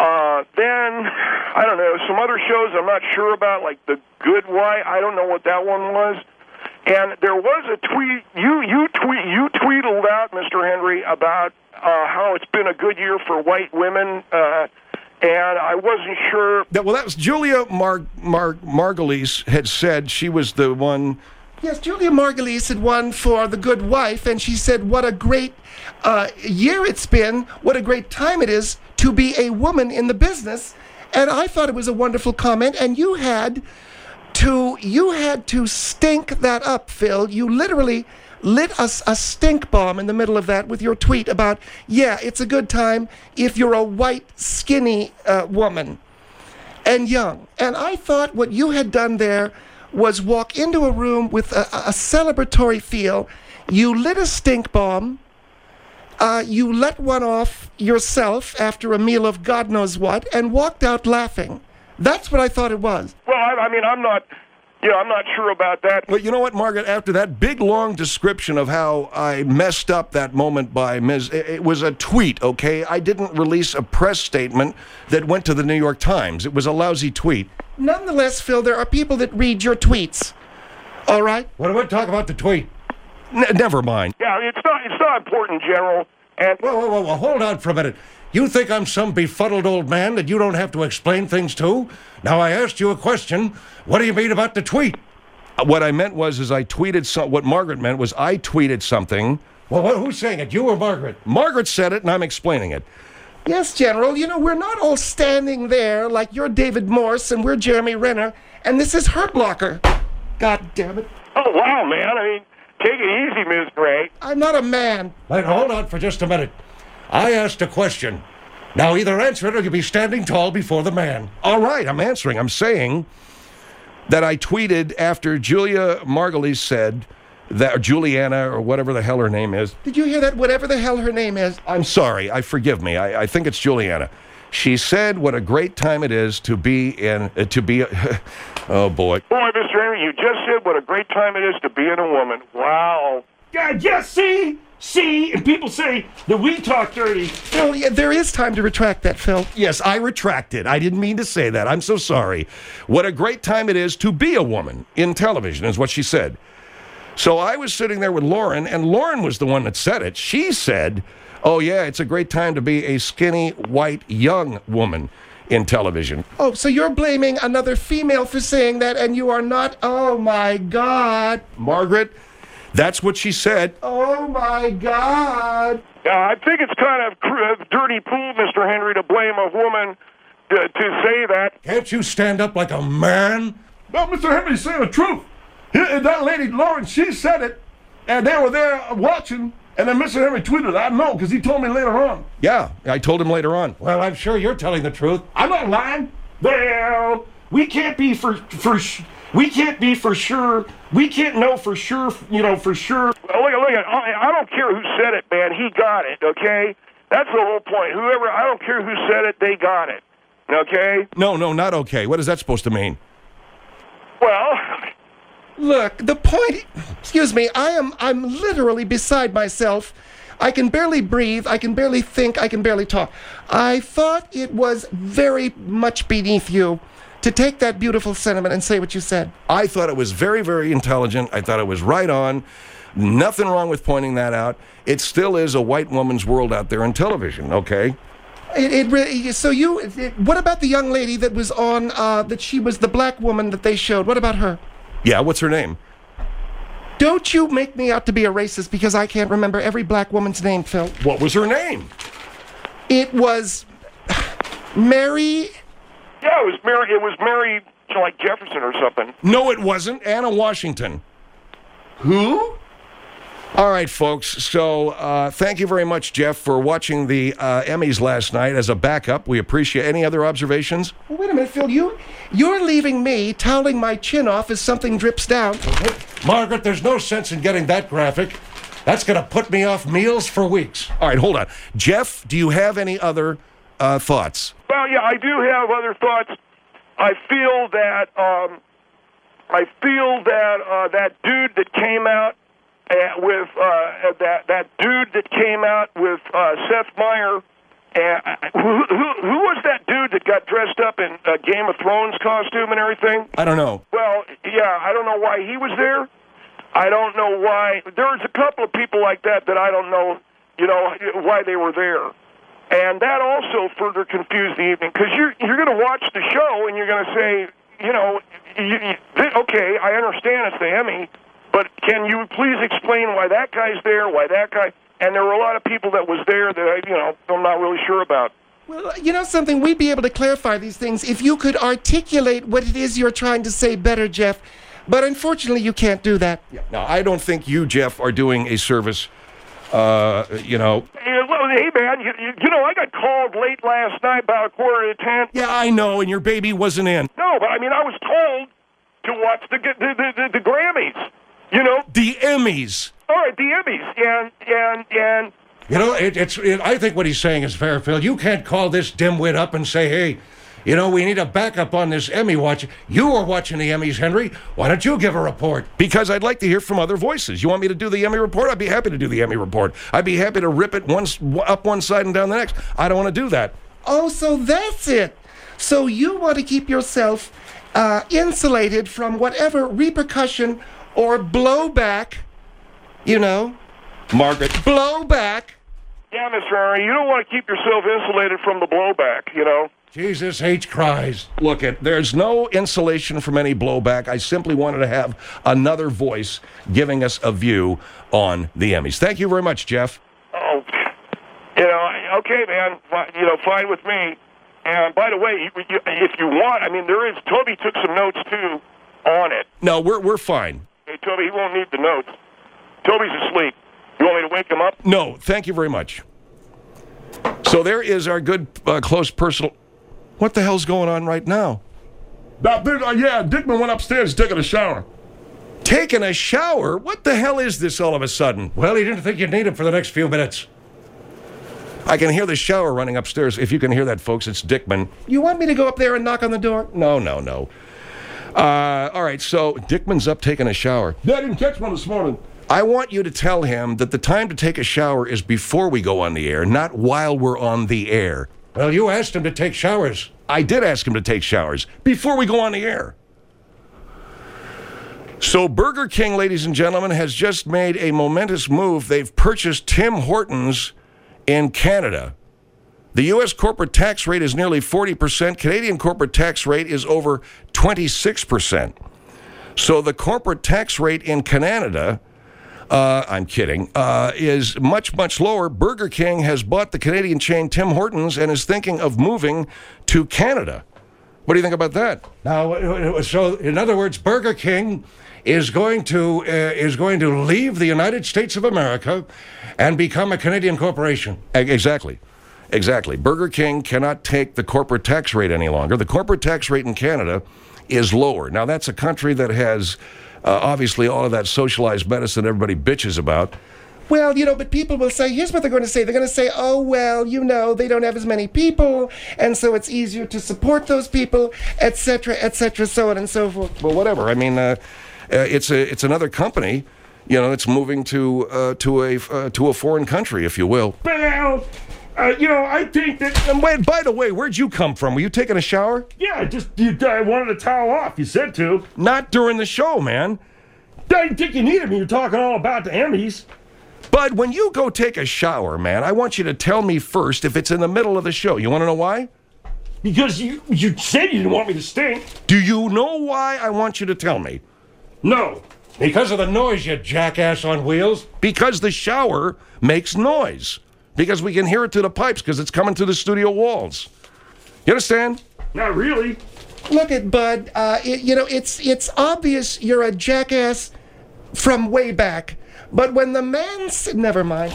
Then, I don't know, some other shows I'm not sure about, like The Good Wife. I don't know what that one was. And there was a tweet, you tweeted out, Mr. Henry, about how it's been a good year for white women, and I wasn't sure. That was Julia Margulies had said she was the one. Yes, Julia Margulies had won for The Good Wife, and she said what a great year it's been, what a great time it is to be a woman in the business. And I thought it was a wonderful comment, and you had to stink that up, Phil. You literally lit a stink bomb in the middle of that with your tweet about, yeah, it's a good time if you're a white, skinny woman and young. And I thought what you had done there was walk into a room with a celebratory feel. You lit a stink bomb. You let one off yourself after a meal of God knows what and walked out laughing. That's what I thought it was. Well, I mean, I'm not sure about that. But you know what, Margaret? After that big, long description of how I messed up that moment by Ms. It was a tweet, okay? I didn't release a press statement that went to the New York Times. It was a lousy tweet. Nonetheless, Phil, there are people that read your tweets. All right? What do we talk about the tweet? Never mind. Yeah, it's not important, General. And Whoa, hold on for a minute. You think I'm some befuddled old man that you don't have to explain things to? Now, I asked you a question. What do you mean about the tweet? What I meant was I tweeted what Margaret meant was I tweeted something. Well, who's saying it, you or Margaret? Margaret said it, and I'm explaining it. Yes, General. You know, we're not all standing there like you're David Morse and we're Jeremy Renner, and this is Hurt Locker. God damn it. oh wow, man. I mean, take it easy, Ms. Gray. I'm not a man. Wait, hold on for just a minute. I asked a question. Now, either answer it or you'll be standing tall before the man. All right, I'm answering. I'm saying that I tweeted after Julia Margulies said that, or Juliana, or whatever the hell her name is. Did you hear that? Whatever the hell her name is. I'm sorry. Forgive me. I think it's Juliana. She said what a great time it is to be oh, boy. Boy, Mr. Henry, you just said what a great time it is to be in a woman. Wow. Yeah, see, and people say that we talk dirty. Phil, yeah, there is time to retract that, Phil. Yes, I retracted. I didn't mean to say that. I'm so sorry. What a great time it is to be a woman in television is what she said. So I was sitting there with Lauren, and Lauren was the one that said it. She said, oh, yeah, it's a great time to be a skinny, white, young woman in television. Oh, so you're blaming another female for saying that, and you are not. Oh, my God. Margaret, that's what she said. Oh, my God. I think it's kind of dirty pool, Mr. Henry, to blame a woman to say that. Can't you stand up like a man? No, Mr. Henry's saying the truth. That lady, Lauren, she said it, and they were there watching, and then Mr. Henry tweeted it. I know, because he told me later on. Yeah, I told him later on. Well, I'm sure you're telling the truth. I'm not lying. Well, we can't be we can't be for sure. We can't know for sure, for sure. Well, look at, I don't care who said it, man. He got it, okay? That's the whole point. I don't care who said it, they got it, okay? No, not okay. What is that supposed to mean? Well, Look, the point. Excuse me. I'm literally beside myself. I can barely breathe. I can barely think. I can barely talk. I thought it was very much beneath you to take that beautiful sentiment and say what you said. I thought it was very, very intelligent. I thought it was right on. Nothing wrong with pointing that out. It still is a white woman's world out there in television, okay? What about the young lady that was on, that she was the black woman that they showed? What about her? Yeah, what's her name? Don't you make me out to be a racist because I can't remember every black woman's name, Phil. What was her name? It was Mary. yeah, it was Mary, like Jefferson or something. No, it wasn't. Anna Washington. Who? All right, folks. So thank you very much, Jeff, for watching the Emmys last night as a backup. We appreciate any other observations? Well, wait a minute, Phil. You're leaving me toweling my chin off as something drips down. Margaret, there's no sense in getting that graphic. That's going to put me off meals for weeks. All right, hold on. Jeff, do you have any other thoughts? Well, yeah, I do have other thoughts. I feel that that dude that came out with that dude that came out with Seth Meyer. Who was that dude that got dressed up in a Game of Thrones costume and everything? I don't know. Well, yeah, I don't know why he was there. I don't know why. There's a couple of people like that I don't know, why they were there. And that also further confused the evening, because you're going to watch the show and you're going to say, okay, I understand it's the Emmy, but can you please explain why that guy's there, why that guy... And there were a lot of people that was there that, I'm not really sure about. Well, you know something? We'd be able to clarify these things if you could articulate what it is you're trying to say better, Jeff. But unfortunately, you can't do that. Yeah. Now, I don't think you, Jeff, are doing a service, Hey, man, I got called late last night about 9:45. Yeah, I know, and your baby wasn't in. No, but I was told to watch the Grammys, The Emmys. All right, the Emmys, and I think what he's saying is fair, Phil. You can't call this dimwit up and say, hey, You know, we need a backup on this Emmy watch. You were watching the Emmys, Henry. Why don't you give a report? Because I'd like to hear from other voices. You want me to do the Emmy report? I'd be happy to do the Emmy report. I'd be happy to rip it up one side and down the next. I don't want to do that. Oh, so that's it. So you want to keep yourself insulated from whatever repercussion or blowback, you know? Margaret. Blowback. Yeah, Mr. Henry, you don't want to keep yourself insulated from the blowback, you know? Jesus H. cries. Look, there's no insulation from any blowback. I simply wanted to have another voice giving us a view on the Emmys. Thank you very much, Jeff. Oh, you know, okay, man, you know, fine with me. And by the way, if you want, I mean, Toby took some notes, too, on it. No, we're fine. Hey, Toby, he won't need the notes. Toby's asleep. You want me to wake him up? No, thank you very much. So there is our good, close personal... What the hell's going on right now? Dickman went upstairs taking a shower. Taking a shower? What the hell is this all of a sudden? Well, he didn't think you'd need him for the next few minutes. I can hear the shower running upstairs. If you can hear that, folks, it's Dickman. You want me to go up there and knock on the door? No. All right, so Dickman's up taking a shower. I didn't catch one this morning. I want you to tell him that the time to take a shower is before we go on the air, not while we're on the air. Well, you asked him to take showers. I did ask him to take showers before we go on the air. So Burger King, ladies and gentlemen, has just made a momentous move. They've purchased Tim Hortons in Canada. The U.S. corporate tax rate is nearly 40%. Canadian corporate tax rate is over 26%. So the corporate tax rate in Canada, I'm kidding, is much, much lower. Burger King has bought the Canadian chain Tim Hortons and is thinking of moving to Canada. What do you think about that? Now, so in other words, Burger King is going to leave the United States of America and become a Canadian corporation. Exactly. Burger King cannot take the corporate tax rate any longer. The corporate tax rate in Canada is lower. Now, that's a country that has obviously all of that socialized medicine everybody bitches about. Well, you know, but people will say, here's what they're going to say. They're going to say, oh, well, you know, they don't have as many people, and so it's easier to support those people, et cetera, so on and so forth. Well, whatever. I mean, it's another company. You know, it's moving to a foreign country, if you will. Well, you know, I think that... And wait, by the way, where'd you come from? Were you taking a shower? Yeah, I wanted to towel off. You said to. Not during the show, man. I didn't think you needed me. You're talking all about the Emmys. Bud, when you go take a shower, man, I want you to tell me first if it's in the middle of the show. You want to know why? Because you said you didn't want me to stink. Do you know why I want you to tell me? No. Because of the noise, you jackass on wheels. Because the shower makes noise. Because we can hear it through the pipes because it's coming through the studio walls. You understand? Not really. Look at Bud. It's obvious you're a jackass from way back. But when the man's... Never mind.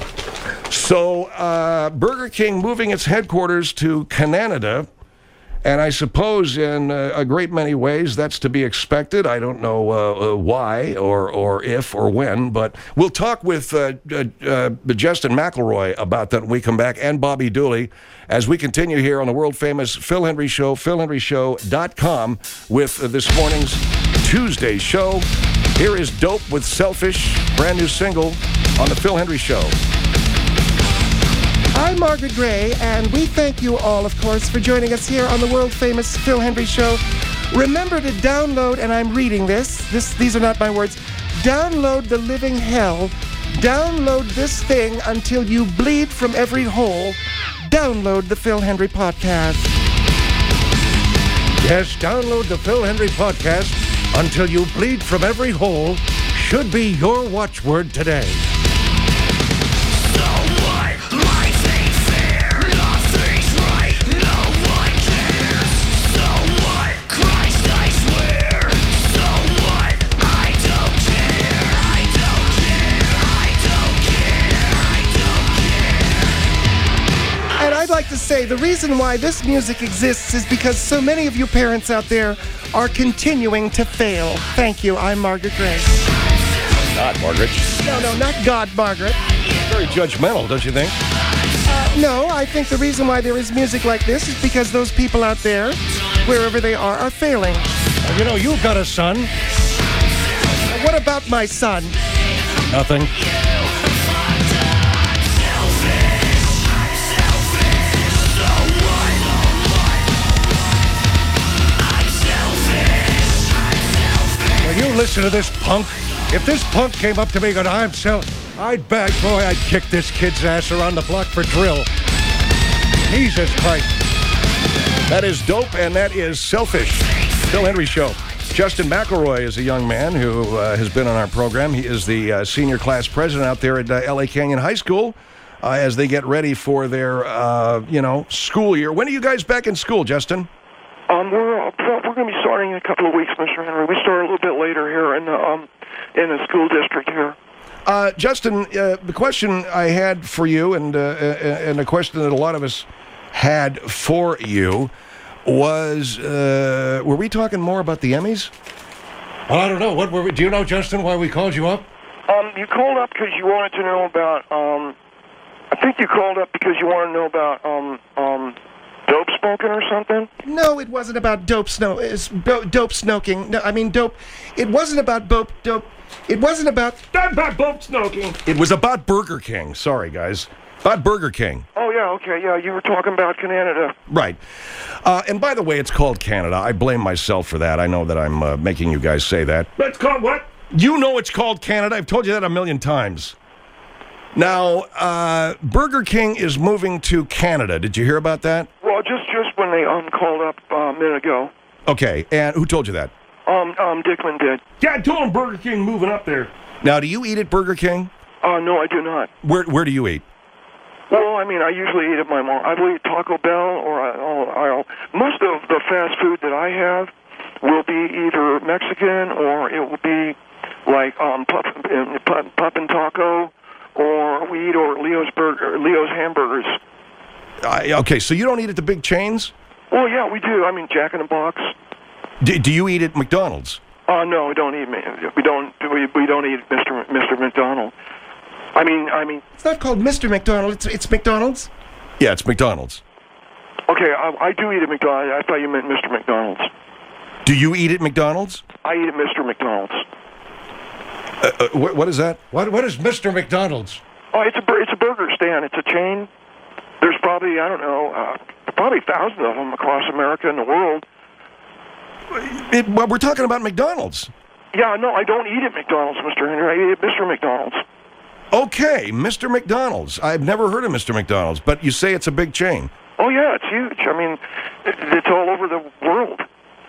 So, Burger King moving its headquarters to Canada, and I suppose in a great many ways that's to be expected. I don't know why or if or when, but we'll talk with Justin McElroy about that when we come back, and Bobby Dooley, as we continue here on the world-famous Phil Hendrie Show, philhendrieshow.com, with this morning's Tuesday show. Here is Dope with Selfish, brand new single on the Phil Hendrie Show. I'm Margaret Gray, and we thank you all, of course, for joining us here on the world-famous Phil Hendrie Show. Remember to download, and I'm reading these are not my words, download the living hell. Download this thing until you bleed from every hole. Download the Phil Hendrie Podcast. Yes, download the Phil Hendrie Podcast until you bleed from every hole should be your watchword today. I'd like to say the reason why this music exists is because so many of you parents out there are continuing to fail. Thank you. I'm Margaret Gray. Not Margaret. No, not God, Margaret. Very judgmental, don't you think? No, I think the reason why there is music like this is because those people out there, wherever they are failing. You know, you've got a son. What about my son? Nothing. When you listen to this punk, if this punk came up to me going, I'd beg, boy, I'd kick this kid's ass around the block for drill. Jesus Christ. That is Dope, and that is Selfish. Phil Hendrie Show. Justin McElroy is a young man who has been on our program. He is the senior class president out there at L.A. Canyon High School as they get ready for their, school year. When are you guys back in school, Justin? We're going to be starting in a couple of weeks, Mr. Henry. We start a little bit later here in the school district here. Justin, the question I had for you, and a question that a lot of us had for you, was, were we talking more about the Emmys? Well, I don't know. Do you know, Justin, why we called you up? You called up because you wanted to know about, I think you called up because you wanted to know about, dope smoking or something? No, it wasn't about dope smoking. No, I mean dope. It wasn't about dope. It wasn't about... Not about dope smoking. It was about Burger King. Sorry, guys. About Burger King. Oh, yeah, okay, yeah, you were talking about Canada. Right. And by the way, it's called Canada. I blame myself for that. I know that I'm making you guys say that. But it's called what? You know it's called Canada. I've told you that a million times. Now, Burger King is moving to Canada. Did you hear about that? Well, just when they called up a minute ago. Okay, and who told you that? Dickman did. Yeah, I told him Burger King moving up there. Now, do you eat at Burger King? No, I do not. Where do you eat? Well, I mean, I usually eat at my mom. I will eat Taco Bell, or most of the fast food that I have will be either Mexican or it will be like Pup and Taco, or we eat or Leo's Hamburgers. Okay, so you don't eat at the big chains? Well, yeah, we do. I mean, Jack in the Box. Do you eat at McDonald's? No, we don't eat. We don't eat Mr. McDonald. I mean. It's not called Mr. McDonald. It's McDonald's. Yeah, it's McDonald's. Okay, I do eat at McDonald's. I thought you meant Mr. McDonald's. Do you eat at McDonald's? I eat at Mr. McDonald's. What is that? What is Mr. McDonald's? Oh, it's a burger stand. It's a chain. There's probably, I don't know, probably thousands of them across America and the world. Well, we're talking about McDonald's. Yeah, no, I don't eat at McDonald's, Mr. Henry. I eat at Mr. McDonald's. Okay, Mr. McDonald's. I've never heard of Mr. McDonald's, but you say it's a big chain. Oh, yeah, it's huge. I mean, it's all over the world.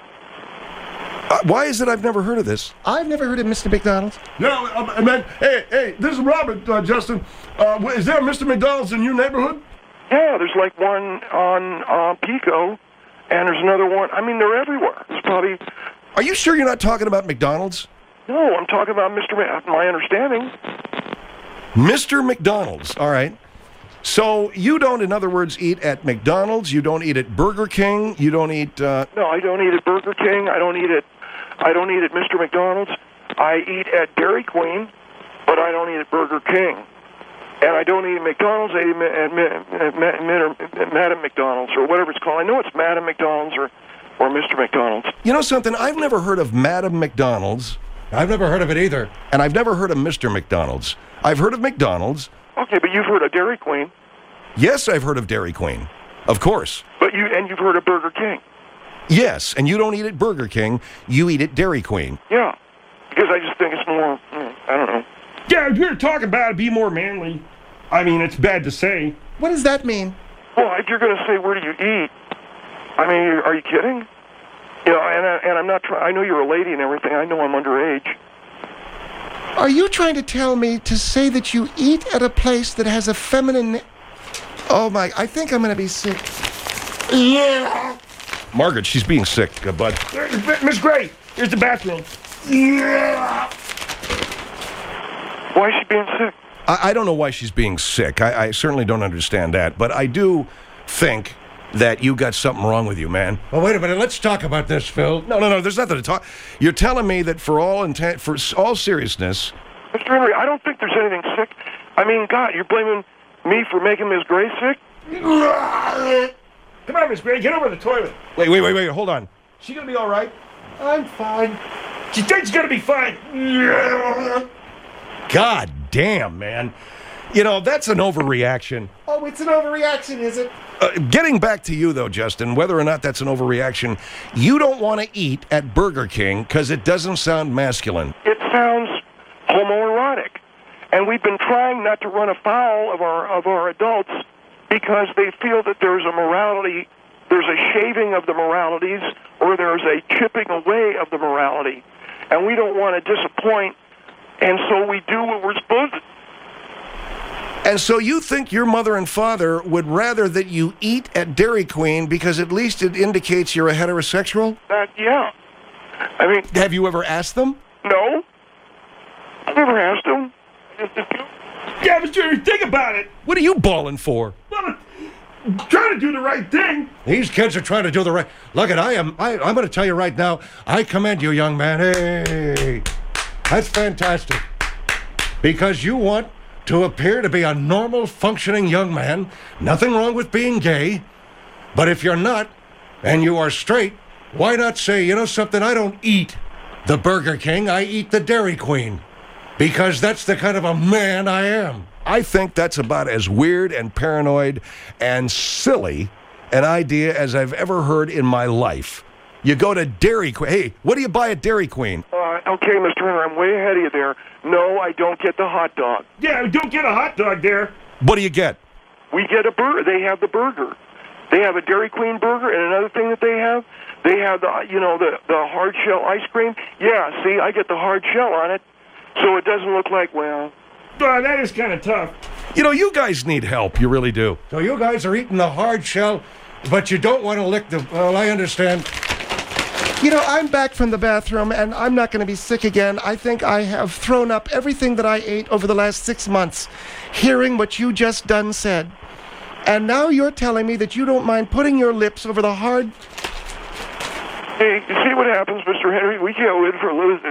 Why is it I've never heard of this? I've never heard of Mr. McDonald's. No, man, hey, this is Robert, Justin. Is there a Mr. McDonald's in your neighborhood? Yeah, there's like one on Pico, and there's another one. I mean, they're everywhere. It's probably... Are you sure you're not talking about McDonald's? No, I'm talking about my understanding. Mr. McDonald's, all right. So you don't, in other words, eat at McDonald's, you don't eat at Burger King, you don't eat... No, I don't eat at Burger King, I don't eat at Mr. McDonald's. I eat at Dairy Queen, but I don't eat at Burger King. And I don't eat at McDonald's, I eat at Madam McDonald's, or whatever it's called. I know it's Madam McDonald's or Mr. McDonald's. You know something? I've never heard of Madam McDonald's. I've never heard of it either. And I've never heard of Mr. McDonald's. I've heard of McDonald's. Okay, but you've heard of Dairy Queen. Yes, I've heard of Dairy Queen. Of course. But you've heard of Burger King. Yes, and you don't eat at Burger King, you eat at Dairy Queen. Yeah, because I just think it's more, I don't know. Yeah, if you're talking about it, be more manly. I mean, it's bad to say. What does that mean? Well, if you're going to say, where do you eat? I mean, are you kidding? You know, and I'm not trying, I know you're a lady and everything. I know I'm underage. Are you trying to tell me to say that you eat at a place that has a feminine... Oh, my, I think I'm going to be sick. Yeah. Margaret, she's being sick, bud. Miss Gray, here's the bathroom. Yeah. Why is she being sick? I don't know why she's being sick. I certainly don't understand that. But I do think that you got something wrong with you, man. Well, wait a minute. Let's talk about this, Phil. No. There's nothing to talk. You're telling me that for all seriousness... Mr. Henry, I don't think there's anything sick. I mean, God, you're blaming me for making Ms. Gray sick? Come on, Miss Gray, get over to the toilet. Wait, hold on. She gonna be all right? I'm fine. She thinks she's gonna be fine. God damn, man. You know, that's an overreaction. Oh, it's an overreaction, is it? Getting back to you, though, Justin, whether or not that's an overreaction, you don't want to eat at Burger King because it doesn't sound masculine. It sounds homoerotic. And we've been trying not to run afoul of our adults because they feel that there's a morality, there's a shaving of the moralities, or there's a chipping away of the morality. And we don't want to disappoint, and so we do what we're supposed to. And so you think your mother and father would rather that you eat at Dairy Queen because at least it indicates you're a heterosexual? Yeah. I mean... Have you ever asked them? No. I've never asked them. Yeah, but Jerry, think about it. What are you bawling for? Well, trying to do the right thing. These kids are trying to do the right... Look, I'm going to tell you right now, I commend you, young man. Hey, that's fantastic. Because you want to appear to be a normal, functioning young man. Nothing wrong with being gay. But if you're not, and you are straight, why not say, you know something, I don't eat the Burger King, I eat the Dairy Queen. Because that's the kind of a man I am. I think that's about as weird and paranoid and silly an idea as I've ever heard in my life. You go to Dairy Queen. Hey, what do you buy at Dairy Queen? Okay, Mr. Turner, I'm way ahead of you there. No, I don't get the hot dog. Yeah, don't get a hot dog there. What do you get? We get a burger. They have the burger. They have a Dairy Queen burger, and another thing that they have the hard shell ice cream. Yeah, see, I get the hard shell on it, so it doesn't look like, well... that is kind of tough. You know, you guys need help. You really do. So you guys are eating the hard shell, but you don't want to lick the... Well, I understand. You know, I'm back from the bathroom, and I'm not going to be sick again. I think I have thrown up everything that I ate over the last 6 months, hearing what you just done said. And now you're telling me that you don't mind putting your lips over the hard... Hey, you see what happens, Mr. Henry? We can't win for losing.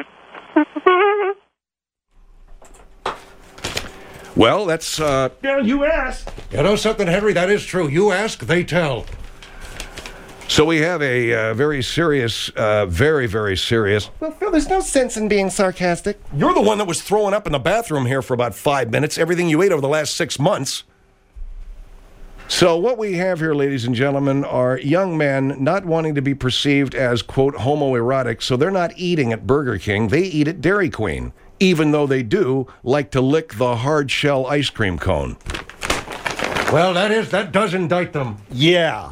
Well, that's... Yeah, you asked. You know something, Henry? That is true. You ask, they tell. So we have a very serious, very, very serious... Well, Phil, there's no sense in being sarcastic. You're the one that was throwing up in the bathroom here for about 5 minutes, everything you ate over the last 6 months. So what we have here, ladies and gentlemen, are young men not wanting to be perceived as, quote, homoerotic, so they're not eating at Burger King. They eat at Dairy Queen, even though they do like to lick the hard shell ice cream cone. Well, that does indict them. Yeah.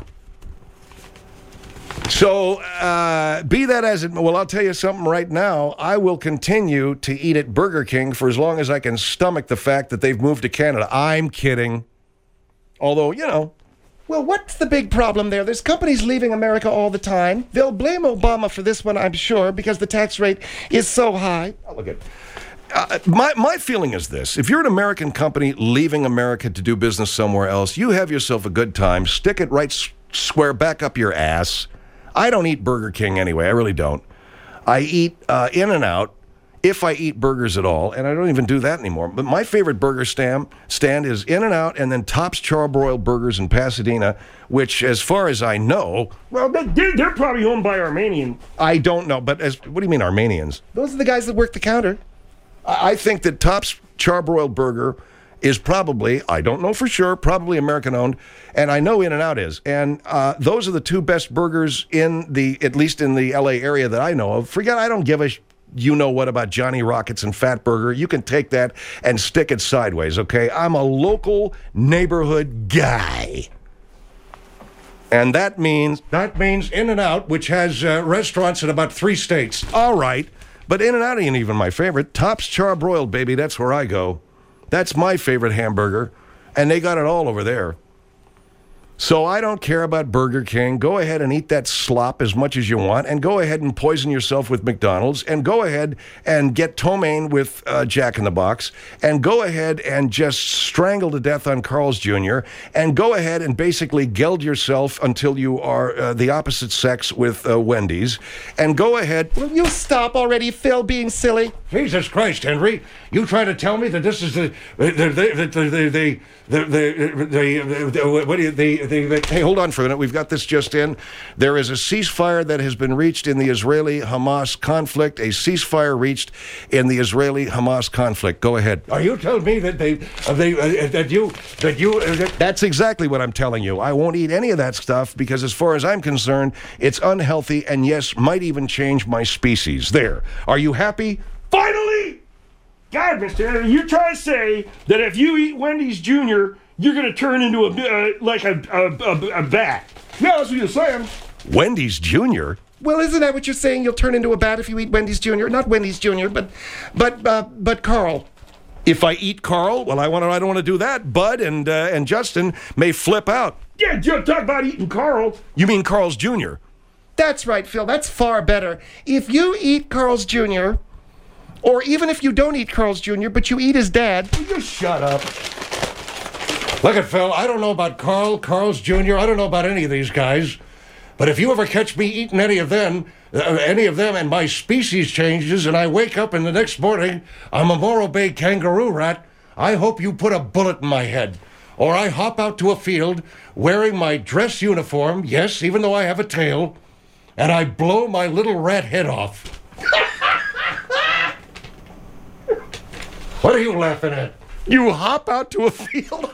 So, be that as it... Well, I'll tell you something right now. I will continue to eat at Burger King for as long as I can stomach the fact that they've moved to Canada. I'm kidding. Although, you know... Well, what's the big problem there? There's companies leaving America all the time. They'll blame Obama for this one, I'm sure, because the tax rate is so high. Oh, look at... My feeling is this. If you're an American company leaving America to do business somewhere else, you have yourself a good time. Stick it right square back up your ass. I don't eat Burger King anyway. I really don't. I eat In-N-Out, if I eat burgers at all, and I don't even do that anymore. But my favorite burger stand is In-N-Out and then Tops Charbroiled Burgers in Pasadena, which, as far as I know... Well, they're probably owned by Armenians. I don't know, but what do you mean Armenians? Those are the guys that work the counter. I think that Tops Charbroiled Burger is probably, I don't know for sure, probably American-owned, and I know In-N-Out is. And those are the two best burgers at least in the L.A. area that I know of. Forget, I don't give a you-know-what about Johnny Rockets and Fat Burger. You can take that and stick it sideways, okay? I'm a local neighborhood guy. And that means... That means In-N-Out, which has restaurants in about 3 states. All right, but In-N-Out ain't even my favorite. Tops Charbroiled, baby, that's where I go. That's my favorite hamburger, and they got it all over there. So I don't care about Burger King. Go ahead and eat that slop as much as you want, and go ahead and poison yourself with McDonald's, and go ahead and get ptomaine with Jack in the Box, and go ahead and just strangle to death on Carl's Jr., and go ahead and basically geld yourself until you are the opposite sex with Wendy's, and go ahead... Will you stop already, Phil, being silly? Jesus Christ, Henry. You trying to tell me that this is Hey, hold on for a minute. We've got this just in. There is a ceasefire that has been reached in the Israeli-Hamas conflict. A ceasefire reached in the Israeli-Hamas conflict. Go ahead. Are you telling me that That's exactly what I'm telling you. I won't eat any of that stuff because as far as I'm concerned, it's unhealthy and yes, might even change my species. There. Are you happy? Finally! God, Mr. Henry, you're trying to say that if you eat Wendy's Jr., you're going to turn into a bat. Yeah, that's what you're saying. Wendy's Jr.? Well, isn't that what you're saying? You'll turn into a bat if you eat Wendy's Jr.? Not Wendy's Jr., but Carl. If I eat Carl, well, I don't want to do that. Bud and Justin may flip out. Yeah, talk about eating Carl. You mean Carl's Jr.? That's right, Phil. That's far better. If you eat Carl's Jr., or even if you don't eat Carl's Jr., but you eat his dad... Just shut up. Look at Phil, I don't know about Carl's Jr., I don't know about any of these guys, but if you ever catch me eating any of them, and my species changes, and I wake up and the next morning I'm a Morro Bay kangaroo rat, I hope you put a bullet in my head. Or I hop out to a field wearing my dress uniform, yes, even though I have a tail, and I blow my little rat head off. What are you laughing at? You hop out to a field?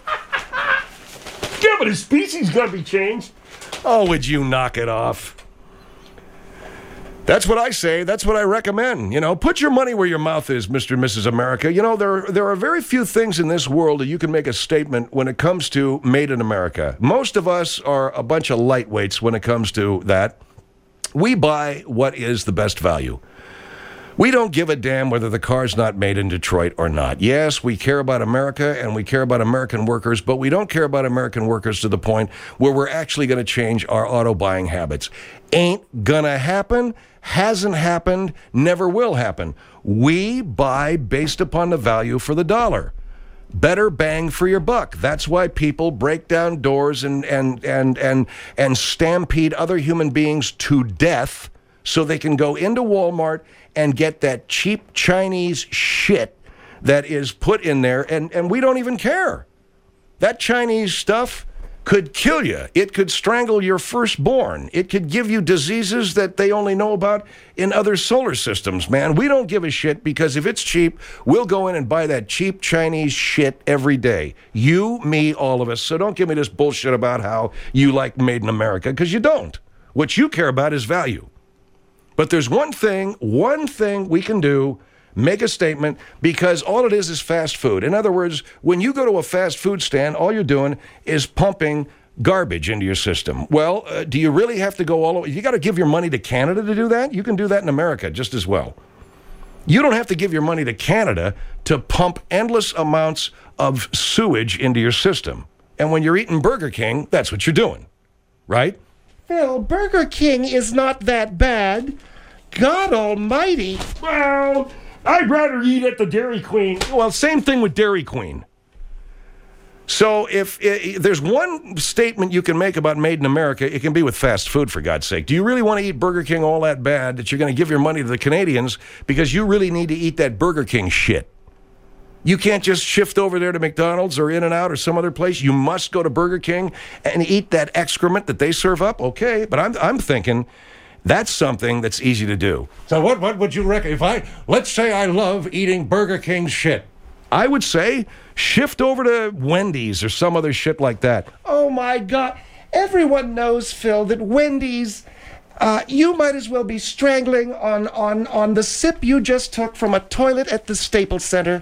Yeah, but his species got to be changed. Oh, would you knock it off? That's what I say. That's what I recommend. Put your money where your mouth is, Mr. and Mrs. America. There are very few things in this world that you can make a statement when it comes to made in America. Most of us are a bunch of lightweights when it comes to that. We buy what is the best value. We don't give a damn whether the car's not made in Detroit or not. Yes, we care about America and we care about American workers, but we don't care about American workers to the point where we're actually going to change our auto buying habits. Ain't gonna happen, hasn't happened, never will happen. We buy based upon the value for the dollar. Better bang for your buck. That's why people break down doors and stampede other human beings to death so they can go into Walmart and get that cheap Chinese shit that is put in there, and we don't even care. That Chinese stuff could kill you. It could strangle your firstborn. It could give you diseases that they only know about in other solar systems, man. We don't give a shit because if it's cheap, we'll go in and buy that cheap Chinese shit every day. You, me, all of us. So don't give me this bullshit about how you like made in America, because you don't. What you care about is value. But there's one thing we can do, make a statement, because all it is fast food. In other words, when you go to a fast food stand, all you're doing is pumping garbage into your system. Well, do you really have to go all the way? You got to give your money to Canada to do that? You can do that in America just as well. You don't have to give your money to Canada to pump endless amounts of sewage into your system. And when you're eating Burger King, that's what you're doing, right? Phil, Burger King is not that bad. God almighty. Well, I'd rather eat at the Dairy Queen. Well, same thing with Dairy Queen. So if there's one statement you can make about made in America, it can be with fast food, for God's sake. Do you really want to eat Burger King all that bad that you're going to give your money to the Canadians because you really need to eat that Burger King shit? You can't just shift over there to McDonald's or In-N-Out or some other place. You must go to Burger King and eat that excrement that they serve up. Okay, but I'm thinking that's something that's easy to do. So what would you reckon? Let's say I love eating Burger King shit. I would say shift over to Wendy's or some other shit like that. Oh my God. Everyone knows, Phil, that Wendy's, you might as well be strangling on the sip you just took from a toilet at the Staples Center.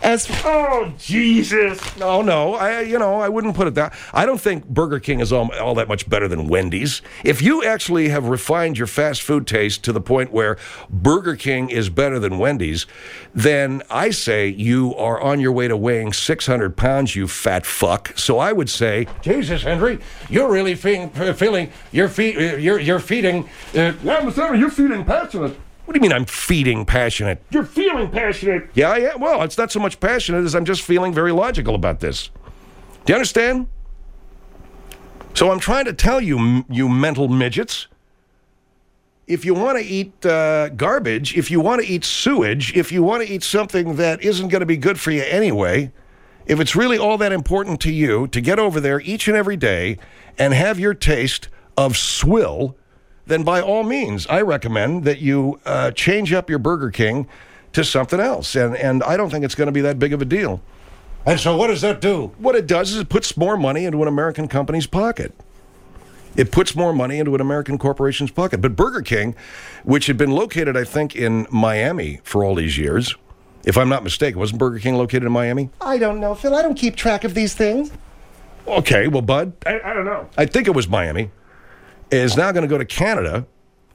Oh, Jesus. No, I wouldn't put it that. I don't think Burger King is all that much better than Wendy's. If you actually have refined your fast food taste to the point where Burger King is better than Wendy's, then I say you are on your way to weighing 600 pounds, you fat fuck. So I would say, Jesus, Henry, you're really feeling you're feeding. Yeah, Mr. Henry, you're feeling passionate. what do you mean I'm feeding passionate? You're feeling passionate. Yeah. Well, it's not so much passionate as I'm just feeling very logical about this. Do you understand? So I'm trying to tell you, you mental midgets, if you want to eat garbage, if you want to eat sewage, if you want to eat something that isn't going to be good for you anyway, if it's really all that important to you to get over there each and every day and have your taste of swill, then by all means, I recommend that you change up your Burger King to something else. And I don't think it's going to be that big of a deal. And so what does that do? What it does is it puts more money into an American company's pocket. It puts more money into an American corporation's pocket. But Burger King, which had been located, I think, in Miami for all these years, if I'm not mistaken, wasn't Burger King located in Miami? I don't know, Phil. I don't keep track of these things. Okay, well, Bud, I don't know. I think it was Miami, is now going to go to Canada.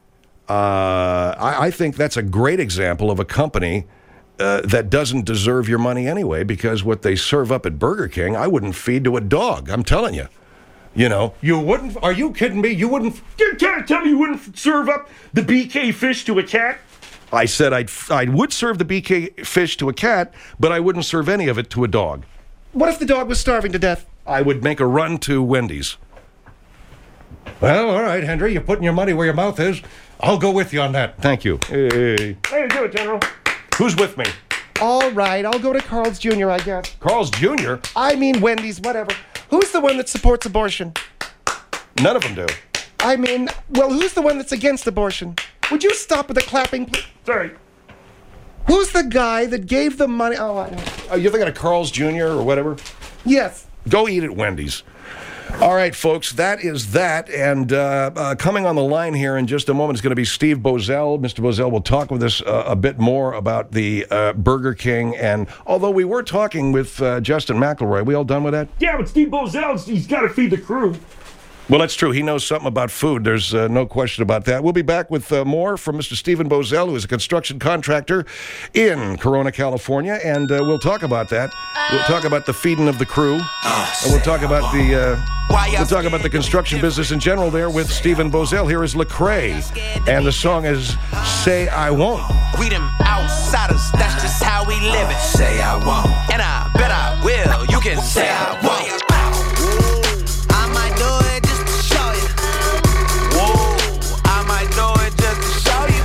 I think that's a great example of a company that doesn't deserve your money anyway, because what they serve up at Burger King, I wouldn't feed to a dog. I'm telling you. You know. You wouldn't? Are you kidding me? You wouldn't? You're trying to tell me you wouldn't serve up the BK fish to a cat? I said I would serve the BK fish to a cat, but I wouldn't serve any of it to a dog. What if the dog was starving to death? I would make a run to Wendy's. Well, all right, Henry, you're putting your money where your mouth is. I'll go with you on that. Thank you. Hey. How you do it, General? Who's with me? All right, I'll go to Carl's Jr., I guess. Carl's Jr.? I mean Wendy's, whatever. Who's the one that supports abortion? None of them do. I mean, well, who's the one that's against abortion? Would you stop with the clapping, please? Sorry. Who's the guy that gave the money? Oh, I know. You're thinking of Carl's Jr. or whatever? Yes. Go eat at Wendy's. All right, folks, that is that. And coming on the line here in just a moment is going to be Steve Boesel. Mr. Boesel will talk with us a bit more about the Burger King. And although we were talking with Justin McElroy, we all done with that? Yeah, but Steve Boesel, he's got to feed the crew. Well, that's true. He knows something about food. There's no question about that. We'll be back with more from Mr. Stephen Boesel, who is a construction contractor in Corona, California, and we'll talk about that. We'll talk about the feeding of the crew, and we'll talk about the construction business in general there with Stephen Boesel. Here is Lecrae, and the song is "Say I Won't." We them outsiders, that's just how we live it. Say I won't, and I bet I will. You can say I won't. I might do it just to show you. Whoa, I might do it just to show you.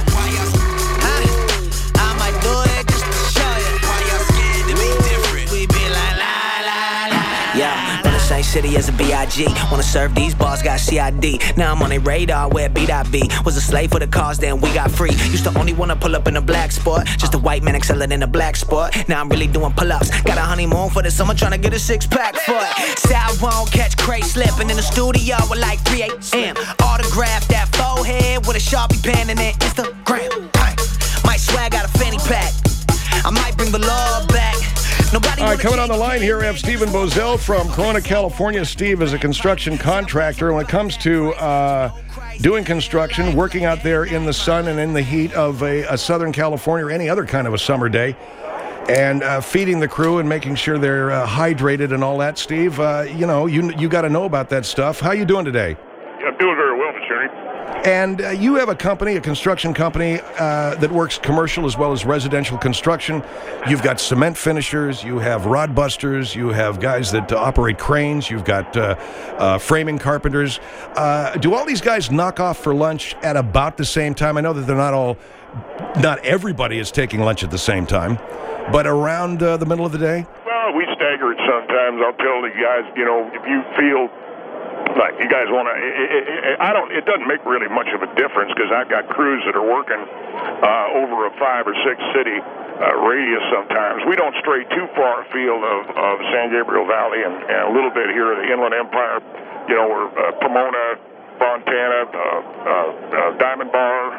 I might do it just to show you. Why y'all scared to be different? We be like la la la. Yeah, on the same city as a B.I.G. Wanna serve these bars, got CID. Now I'm on a radar where B.I.B. Was a slave for the cause, then we got free. Used to only wanna pull up in a black sport. Just a white man excelling in a black sport. Now I'm really doing pull-ups. Got a honeymoon for the summer, trying to get a six-pack for it. Say I won't catch Craig slipping in the studio at like 3 a.m. Autograph that forehead with a Sharpie pen and then Instagram. Might swag out a fanny pack. I might bring the law back. Nobody All right, coming on the line here, we have Stephen Boesel from Corona, California. Steve is a construction contractor. When it comes to doing construction, working out there in the sun and in the heat of a Southern California or any other kind of a summer day, and feeding the crew and making sure they're hydrated and all that, Steve, you got to know about that stuff. How you doing today? Yeah, I'm doing very well, Mr. Henry. And you have a company, a construction company, that works commercial as well as residential construction. You've got cement finishers, you have rod busters, you have guys that operate cranes, you've got framing carpenters. Do all these guys knock off for lunch at about the same time? I know that they're not everybody is taking lunch at the same time, but around the middle of the day? Well, we stagger it sometimes. I'll tell the guys, if you feel like you guys want to, it doesn't make really much of a difference because I've got crews that are working over a 5 or 6 city radius sometimes. We don't stray too far afield of San Gabriel Valley and a little bit here of the Inland Empire, where Pomona, Fontana, Diamond Bar,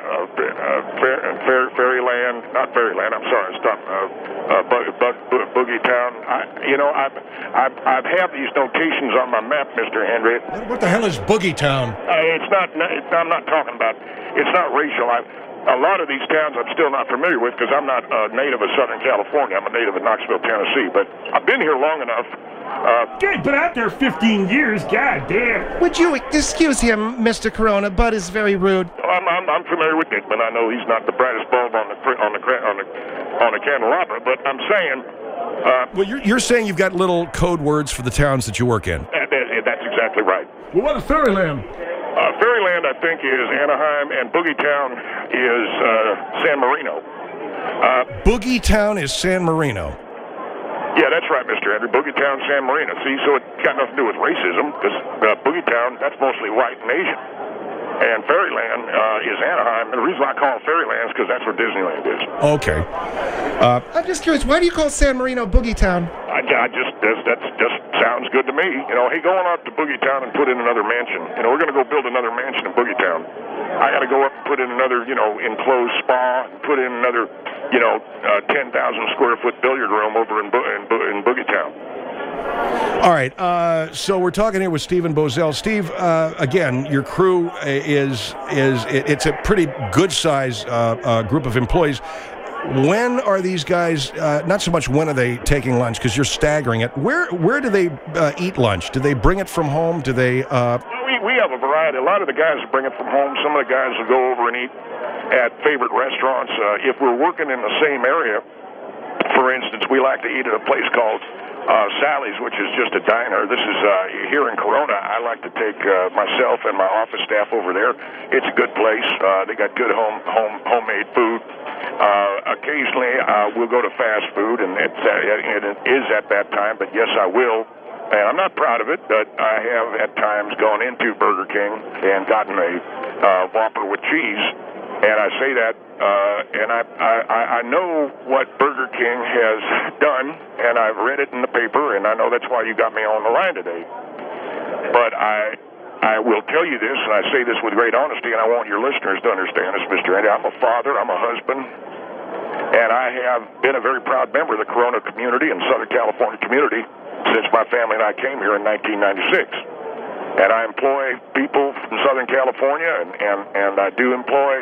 Fairyland, not Fairyland. I'm sorry, stop. Boogie Town. I've had these notations on my map, Mr. Henry. What the hell is Boogie Town? It's not. I'm not talking about. It's not racial. A lot of these towns I'm still not familiar with because I'm not a native of Southern California. I'm a native of Knoxville, Tennessee. But I've been here long enough. You've been out there 15 years. God damn. Would you excuse him, Mr. Corona? Bud is very rude. I'm familiar with Dickman. I know he's not the brightest bulb on the candelabra, but I'm saying. Well, you're saying you've got little code words for the towns that you work in. That's exactly right. Well, what is Fairyland? Fairyland, I think, is Anaheim, and Boogie Town is San Marino. Boogie Town is San Marino. Yeah, that's right, Mr. Henry. Boogie Town, San Marino. See, so it's got nothing to do with racism, because Boogie Town, that's mostly white and Asian. And Fairyland is Anaheim. And the reason I call it Fairyland is because that's where Disneyland is. Okay. I'm just curious, why do you call San Marino Boogie Town? That just sounds good to me. Hey, going up to Boogie Town and put in another mansion. We're going to go build another mansion in Boogie Town. I got to go up and put in another, enclosed spa, and put in another, 10,000 square foot billiard room over in Boogie Town. All right, so we're talking here with Stephen Boesel. Steve, again, your crew it's a pretty good size group of employees. When are these guys? Not so much when are they taking lunch, because you're staggering it. Where do they eat lunch? Do they bring it from home? Do they? We have a variety. A lot of the guys will bring it from home. Some of the guys will go over and eat at favorite restaurants. If we're working in the same area, for instance, we like to eat at a place called Sally's, which is just a diner. This is here in Corona. I like to take myself and my office staff over there. It's a good place. They got good homemade food. Occasionally, we'll go to fast food, and it is at that time. But yes, I will. And I'm not proud of it, but I have at times gone into Burger King and gotten a Whopper with cheese. And I say that, and I know what Burger King has done, and I've read it in the paper, and I know that's why you got me on the line today. But I will tell you this, and I say this with great honesty, and I want your listeners to understand this, Mr. Andy. I'm a father, I'm a husband, and I have been a very proud member of the Corona community and Southern California community since my family and I came here in 1996. And I employ people from Southern California, and I do employ,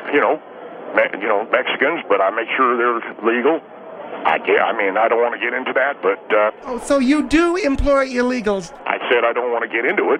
Mexicans, but I make sure they're legal. I don't want to get into that, but... so you do employ illegals? I said I don't want to get into it.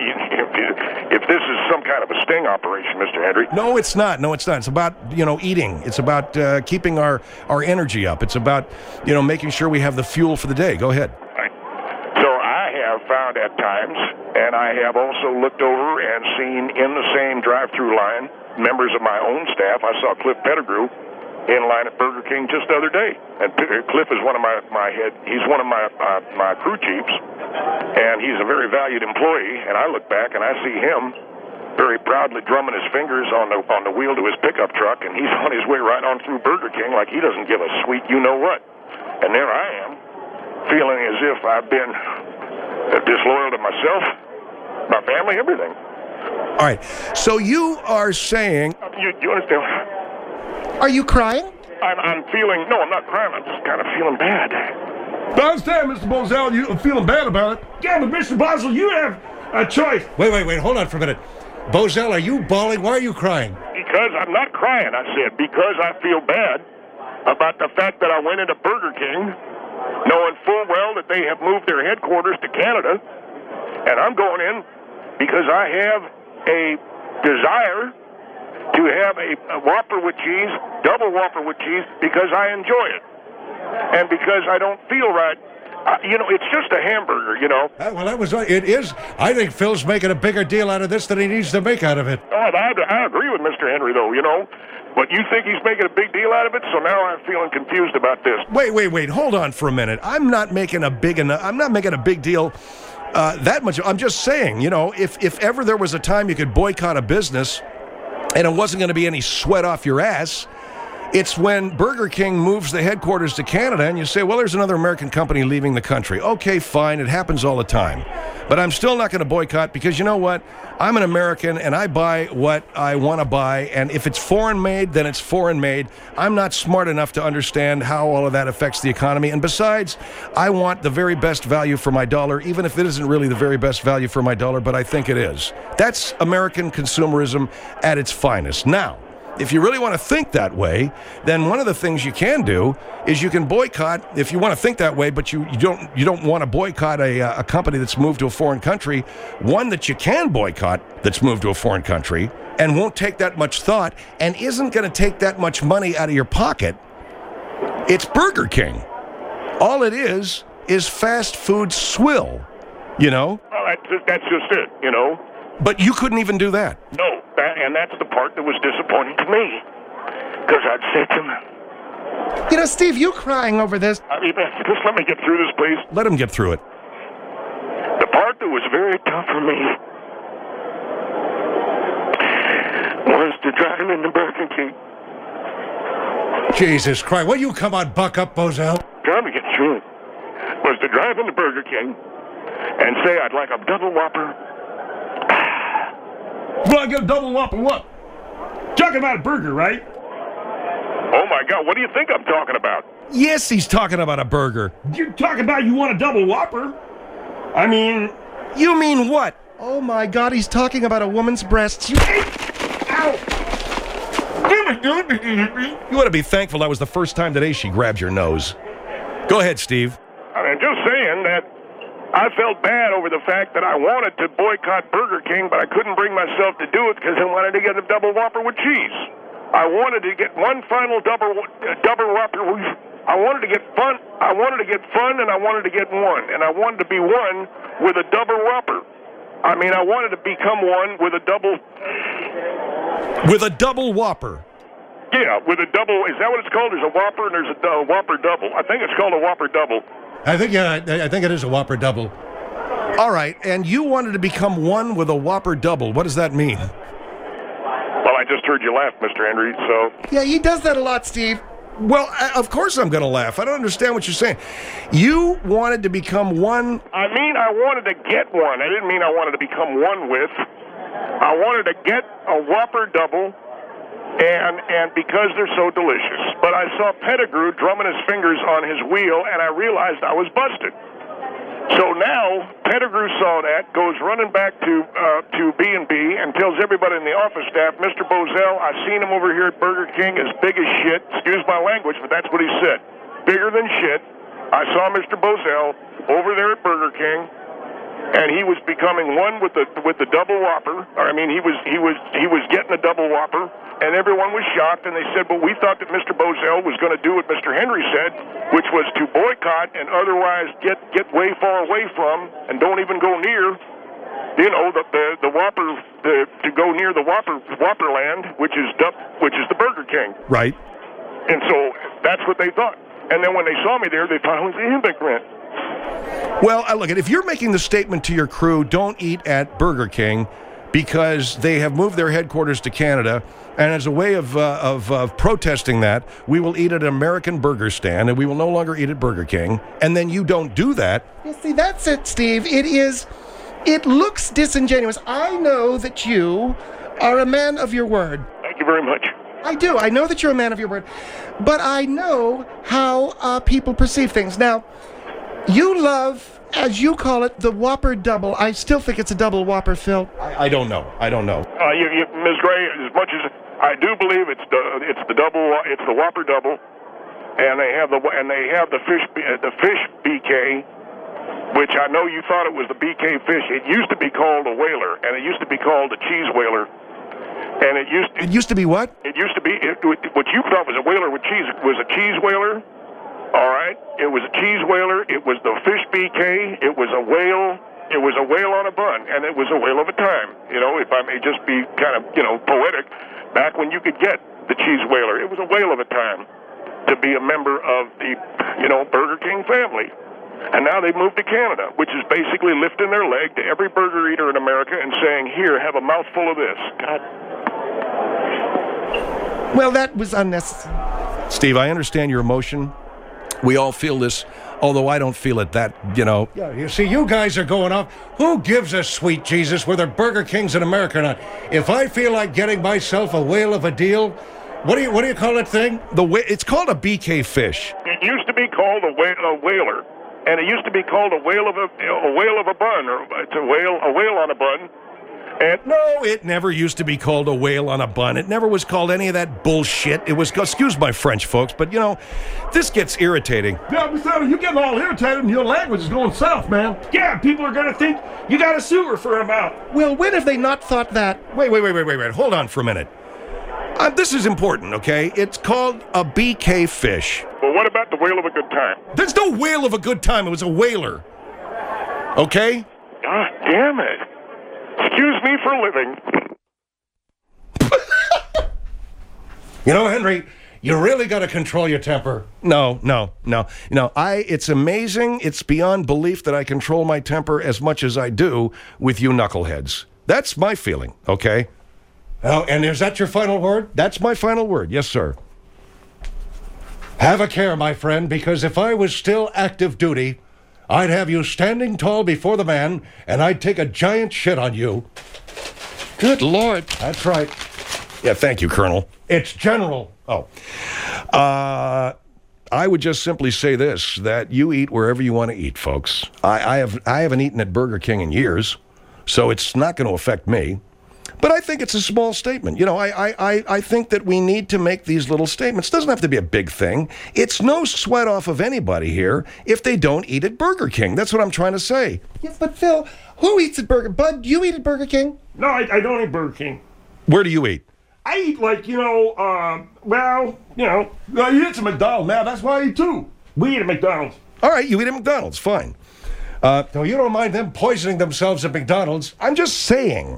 If this is some kind of a sting operation, Mr. Henry... No, it's not. It's about, eating. It's about keeping our energy up. It's about, making sure we have the fuel for the day. Go ahead. Right. So I have found at times, and I have also looked over and seen in the same drive-through line members of my own staff. I saw Cliff Pettigrew in line at Burger King just the other day. And Cliff is one of my head. He's one of my crew chiefs, and he's a very valued employee. And I look back and I see him very proudly drumming his fingers on the wheel to his pickup truck, and he's on his way right on through Burger King like he doesn't give a sweet you know what. And there I am, feeling as if I've been disloyal to myself, my family, everything. All right. So you are saying... You understand? Are you crying? I'm feeling... No, I'm not crying. I'm just kind of feeling bad. I understand, Mr. Boesel, you're feeling bad about it. Yeah, but Mr. Boesel, you have a choice. Wait. Hold on for a minute. Boesel, are you bawling? Why are you crying? Because I'm not crying, I said. Because I feel bad about the fact that I went into Burger King knowing full well that they have moved their headquarters to Canada. And I'm going in because I have a desire to have a Whopper with cheese, double Whopper with cheese, because I enjoy it. And because I don't feel right. It's just a hamburger, Well, it is. I think Phil's making a bigger deal out of this than he needs to make out of it. Oh, I agree with Mr. Henry, though, But you think he's making a big deal out of it, so now I'm feeling confused about this. Wait. Hold on for a minute. I'm not making a big deal that much. I'm just saying, if ever there was a time you could boycott a business and it wasn't going to be any sweat off your ass, It's when Burger King moves the headquarters to Canada and you say, well, there's another American company leaving the country. Okay, fine. It happens all the time. But I'm still not going to boycott because you know what? I'm an American and I buy what I want to buy. And if it's foreign made, then it's foreign made. I'm not smart enough to understand how all of that affects the economy. And besides, I want the very best value for my dollar, even if it isn't really the very best value for my dollar, but I think it is. That's American consumerism at its finest. Now, if you really want to think that way, then one of the things you can do is you can boycott, if you want to think that way, but you don't want to boycott a company that's moved to a foreign country. One that you can boycott that's moved to a foreign country and won't take that much thought and isn't going to take that much money out of your pocket, it's Burger King. All it is fast food swill, you know? Well, that's just it, you know? But you couldn't even do that. No, and that's the part that was disappointing to me. Because I'd said to him, You know, Steve, you crying over this. I mean, just let me get through this, please. Let him get through it. The part that was very tough for me was to drive into Burger King. Jesus Christ. Will you come on, buck up, Bozell? Trying to get through it was to drive into Burger King and say I'd like a double Whopper. Well, I get a double Whopper what? Talking about a burger, right? Oh, my God. What do you think I'm talking about? Yes, he's talking about a burger. You're talking about you want a double Whopper? I mean... You mean what? Oh my God, he's talking about a woman's breasts. Ow! You ought to be thankful that was the first time today she grabbed your nose. Go ahead, Steve. I mean, just saying that I felt bad over the fact that I wanted to boycott Burger King, but I couldn't bring myself to do it because I wanted to get a double Whopper with cheese. I wanted to get one final double Whopper. I wanted to get fun. I wanted to get fun, and I wanted to get one, and I wanted to be one with a double Whopper. I mean, I wanted to become one with a double. With a double Whopper. Yeah, with a double. Is that what it's called? There's a Whopper and there's a Whopper double. I think it's called a Whopper double. I think it is a Whopper double. All right, and you wanted to become one with a Whopper double. What does that mean? Well, I just heard you laugh, Mr. Henry, so... Yeah, he does that a lot, Steve. Well, of course I'm going to laugh. I don't understand what you're saying. You wanted to become one... I mean, I wanted to get one. I didn't mean I wanted to become one with. I wanted to get a Whopper double, and because they're so delicious. But I saw Pettigrew drumming his fingers on his wheel, and I realized I was busted. So now, Pettigrew saw that, goes running back to B&B and tells everybody in the office staff, Mr. Bozell, I seen him over here at Burger King as big as shit. Excuse my language, but that's what he said. Bigger than shit. I saw Mr. Bozell over there at Burger King, and he was becoming one with the double Whopper. I mean, he was getting a double Whopper, and everyone was shocked, and they said, but we thought that Mr. Bozell was going to do what Mr. Henry said, which was to boycott and otherwise get way far away from and don't even go near, you know, the Whopper, to go near the Whopper land, which is the Burger King. Right. And so that's what they thought. And then when they saw me there, they thought I was an immigrant. Well, look, if you're making the statement to your crew, don't eat at Burger King because they have moved their headquarters to Canada, and as a way of protesting that, we will eat at an American burger stand, and we will no longer eat at Burger King, and then you don't do that. You see, that's it, Steve. It looks disingenuous. I know that you are a man of your word. Thank you very much. I do. I know that you're a man of your word. But I know how people perceive things. Now, you love, as you call it, the Whopper double. I still think it's a double Whopper, Phil. I don't know. Ms. Gray, as much as I do believe it's the Whopper double, and they have the fish BK, which I know you thought it was the BK fish. It used to be called a whaler, and it used to be called a cheese whaler. And it used to be what? It used to be what you thought was a whaler with cheese. It was a cheese whaler. All right, it was a cheese whaler. It was the fish BK. It was a whale. It was a whale on a bun, and it was a whale of a time. You know, if I may just be kind of poetic, back when you could get the cheese whaler, it was a whale of a time to be a member of the Burger King family. And now they've moved to Canada, which is basically lifting their leg to every burger eater in America and saying, "Here, have a mouthful of this." God. Well, that was unnecessary. Steve, I understand your emotion. We all feel this, although I don't feel it that, Yeah, you see, you guys are going off. Who gives a sweet Jesus whether Burger King's in America or not? If I feel like getting myself a whale of a deal, what do you call that thing? It's called a BK fish. It used to be called a whaler, and it used to be called a whale of a bun, or it's a whale on a bun. And No, it never used to be called a whale on a bun. It never was called any of that bullshit. It was, excuse my French, folks, but, this gets irritating. Yeah, Mr. Henry, you're getting all irritated and your language is going south, man. Yeah, people are gonna think you got a sewer for a mouth. Well, when have they not thought that? Wait. Hold on for a minute. This is important, okay? It's called a BK fish. well, what about the whale of a good time? There's no whale of a good time. It was a whaler. Okay? God damn it! Excuse me for living. Henry, you really got to control your temper. No. It's amazing. It's beyond belief that I control my temper as much as I do with you knuckleheads. That's my feeling, okay? Oh, and is that your final word? That's my final word. Yes, sir. Have a care, my friend, because if I was still active duty, I'd have you standing tall before the man, and I'd take a giant shit on you. Good Lord. That's right. Yeah, thank you, Colonel. It's General. Oh. I would just simply say this, that you eat wherever you want to eat, folks. I haven't eaten at Burger King in years, so it's not going to affect me. But I think it's a small statement. I think that we need to make these little statements. It doesn't have to be a big thing. It's no sweat off of anybody here if they don't eat at Burger King. That's what I'm trying to say. Yes, but Phil, who eats at Burger? Bud, do you eat at Burger King? No, I don't eat Burger King. Where do you eat? I eat like, You eat at McDonald's, man. That's why I eat too. we eat at McDonald's. All right, you eat at McDonald's. Fine. So you don't mind them poisoning themselves at McDonald's? I'm just saying.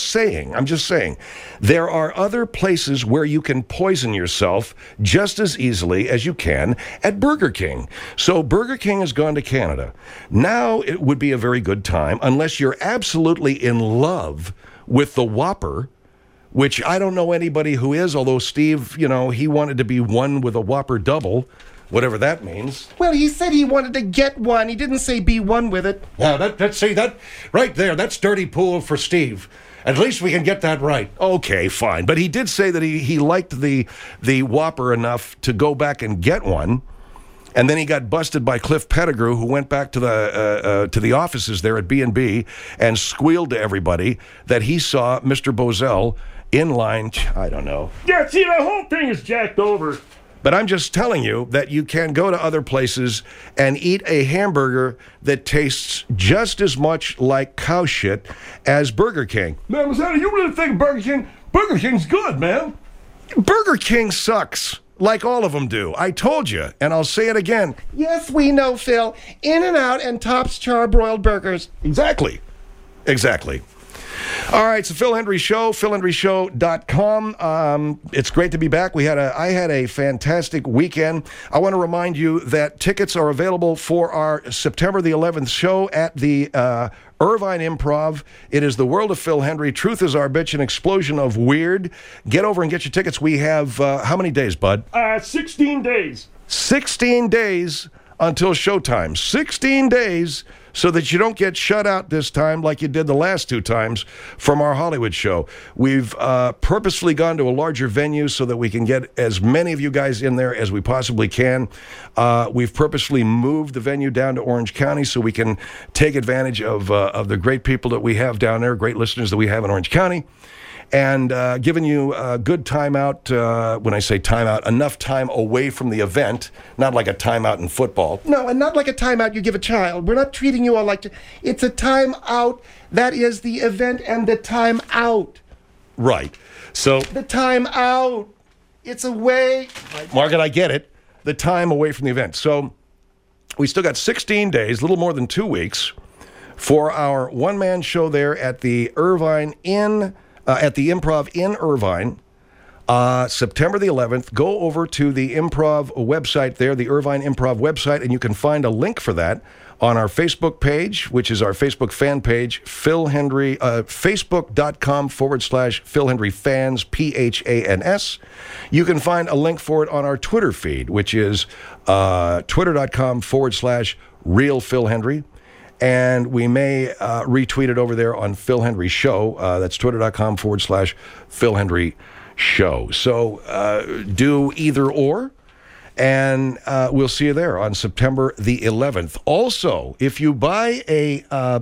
There are other places where you can poison yourself just as easily as you can at Burger King. So Burger King has gone to Canada. Now it would be a very good time, unless you're absolutely in love with the Whopper, which I don't know anybody who is, although Steve, he wanted to be one with a Whopper double. Whatever that means. Well, he said he wanted to get one. He didn't say be one with it. Yeah, that right there, that's dirty pool for Steve. At least we can get that right. Okay, fine. But he did say that he liked the Whopper enough to go back and get one. And then he got busted by Cliff Pettigrew, who went back to the offices there at B&B and squealed to everybody that he saw Mr. Bozell in line. I don't know. Yeah, see, the whole thing is jacked over. But I'm just telling you that you can go to other places and eat a hamburger that tastes just as much like cow shit as Burger King. Man, Mr. Henry, you really think Burger King's good, man? Burger King sucks, like all of them do. I told you, and I'll say it again. Yes, we know, Phil. In-N-Out and Tops Charbroiled Burgers. Exactly. All right, it's the Phil Hendry Show, philhendryshow.com. It's great to be back. I had a fantastic weekend. I want to remind you that tickets are available for our September the 11th show at the Irvine Improv. It is the world of Phil Hendry. Truth is our bitch, an explosion of weird. Get over and get your tickets. We have, how many days, bud? 16 days. 16 days until showtime. 16 days so that you don't get shut out this time like you did the last two times from our Hollywood show. We've purposefully gone to a larger venue so that we can get as many of you guys in there as we possibly can. We've purposefully moved the venue down to Orange County so we can take advantage of the great people that we have down there, great listeners that we have in Orange County. And giving you a good time out, when I say time out, enough time away from the event, not like a timeout in football. No, and not like a timeout you give a child. We're not treating you all like... It's a time out. That is the event and the time out. Right. So... The time out. It's away. Margaret, I get it. The time away from the event. So we still got 16 days, a little more than 2 weeks, for our one-man show there at the Irvine Inn... at the Improv in Irvine September the 11th. Go over to the Improv website there, the Irvine Improv website, and you can find a link for that on our Facebook page, which is our Facebook fan page, Phil Hendry, facebook.com/Phil Hendry Fans, PHANS. You can find a link for it on our Twitter feed, which is twitter.com/Real Phil Hendry. And we may retweet it over there on Phil Hendry Show. That's twitter.com/Phil Hendry Show. So do either or. And we'll see you there on September the 11th. Also, if you buy a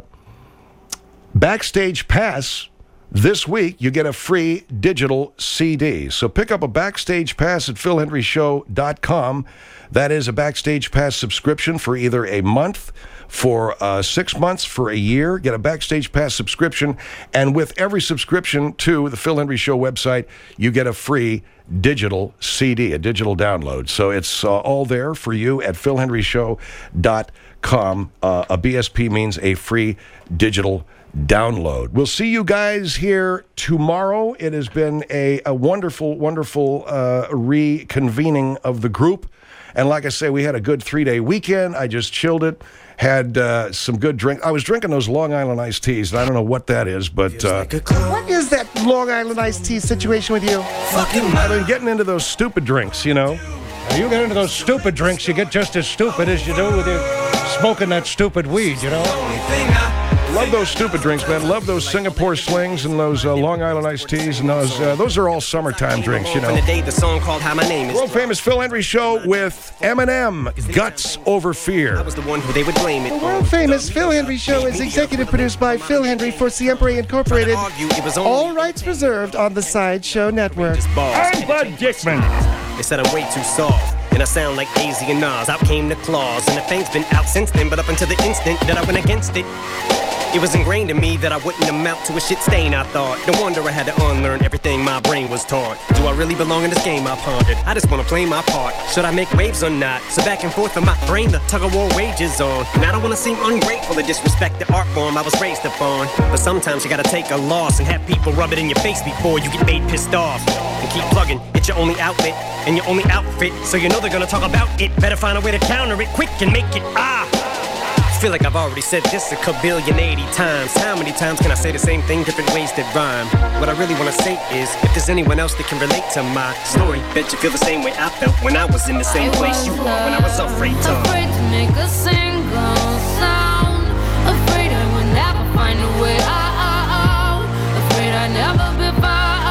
Backstage Pass this week, you get a free digital CD. So pick up a Backstage Pass at philhendryshow.com. That is a Backstage Pass subscription for either a month, for 6 months, for a year. Get a Backstage Pass subscription. And with every subscription to the Phil Hendry Show website, you get a free digital CD, a digital download. So it's all there for you at philhendryshow.com. A BSP means a free digital download. We'll see you guys here tomorrow. It has been a wonderful, wonderful reconvening of the group. And like I say, we had a good 3-day weekend. I just chilled it. Had some good drink. I was drinking those Long Island iced teas, and I don't know what that is, but... what is that Long Island iced tea situation with you? I've been getting into those stupid drinks, you know? When you get into those stupid drinks, you get just as stupid as you do with your smoking that stupid weed, you know? Love those stupid drinks, man. Love those Singapore slings and those Long Island iced teas, and those are all summertime drinks, you know. World famous Phil Hendry Show with Eminem, Guts Over Fear. The world famous Phil Hendry Show is executive produced by Phil Hendry for Siempre Incorporated. All rights reserved on the Sideshow Network. I'm Bud Dickman. They said I'm way too soft, and I sound like AZ and Nas. Out came the claws, and the fame's been out since then. But up until the instant that I went against it, it was ingrained in me that I wouldn't amount to a shit stain, I thought. No wonder I had to unlearn everything my brain was taught. Do I really belong in this game, I pondered? I just wanna play my part. Should I make waves or not? So back and forth in my brain, the tug-of-war wages on. And I don't wanna seem ungrateful or disrespect the art form I was raised upon. But sometimes you gotta take a loss and have people rub it in your face before you get made pissed off. And keep plugging, it's your only outlet and your only outfit. So you know they're gonna talk about it. Better find a way to counter it quick and make it I feel like I've already said this a kabillion 80 times. How many times can I say the same thing, different ways that rhyme? What I really want to say is, if there's anyone else that can relate to my story, bet you feel the same way I felt when I was in the same place you were when I was afraid to make a single sound. Afraid I would never find a way out. Afraid I'd never be found.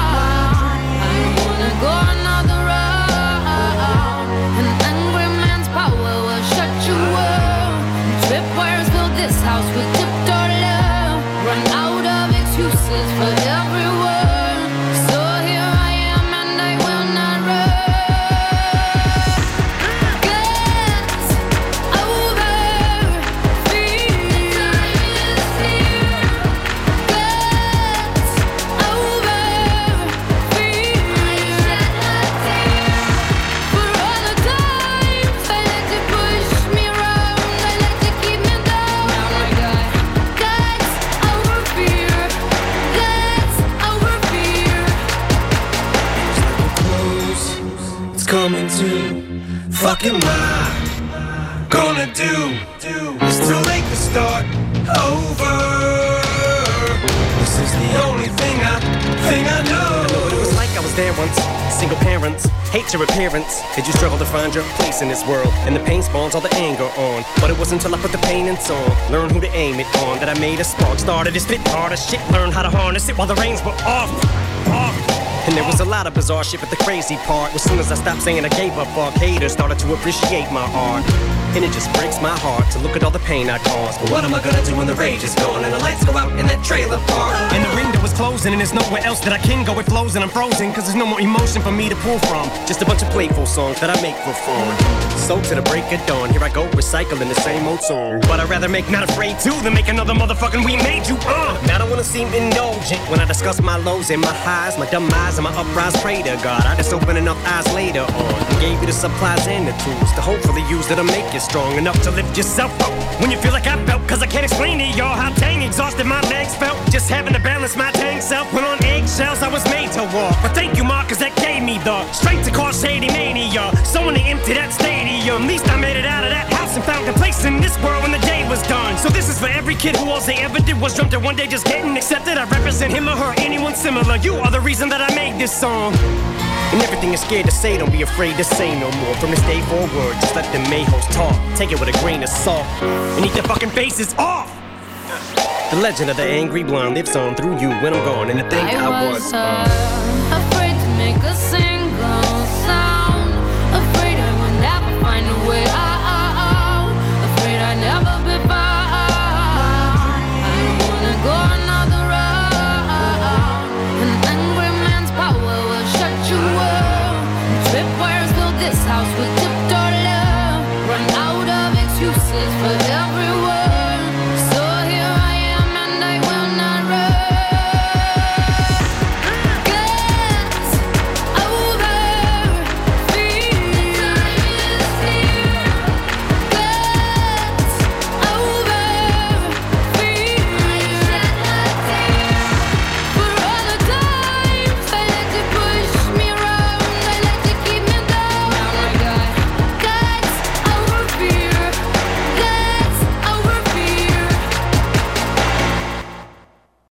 I don't wanna go another round. An angry man's power will shut you up. Tripwires fill this house with tiptoe love. Run out of excuses for everyone. So here I am and I will not run. Guts over fear. Guts over fear. For all the times I let you push me around, I let you keep me down. Now I got guts over fear. Guts over fear. It's coming to fucking what gonna do. It's too late to start over. This is the only thing I know. It was like I was there once. Single parents, hate your appearance. Did you struggle to find your place in this world? And the pain spawns all the anger on. But it wasn't until I put the pain in song, learn who to aim it on, that I made a spark. Started to spit harder shit, learned how to harness it while the reins were off. And there was a lot of bizarre shit, but the crazy part was soon as I stopped saying I gave up, fuck haters started to appreciate my art. And it just breaks my heart to look at all the pain I caused. But what am I gonna do when the rage is gone and the lights go out in that trailer park? And the window is closing and there's nowhere else that I can go. It flows and I'm frozen, cause there's no more emotion for me to pull from. Just a bunch of playful songs that I make for fun. So to the break of dawn, here I go recycling the same old song. But I'd rather make Not Afraid to than make another motherfucking We Made You. Now I don't wanna seem indulgent when I discuss my lows and my highs, my dumb eyes and my uprise. Pray to God, I just open enough eyes later on and gave you the supplies and the tools to hopefully use that'll make you strong enough to lift yourself up. when you feel like I felt. Cause I can't explain to y'all how dang exhausted my legs felt. Just having to balance my dang self. When on eggshells I was made to walk. But thank you, Mark, cause that gave me the strength to cause shady mania. So when they empty that stadium, at least I made it out of that house and found a place in this world when the day was done. So this is for every kid who all they ever did was dreamt of one day just getting accepted. I represent him or her, anyone similar. You are the reason that I made this song. And everything you're scared to say, don't be afraid to say no more. From this day forward, just let the mayhoes talk. Take it with a grain of salt and eat their fucking faces off. The legend of the angry blonde lives on through you when I'm gone. And to think I was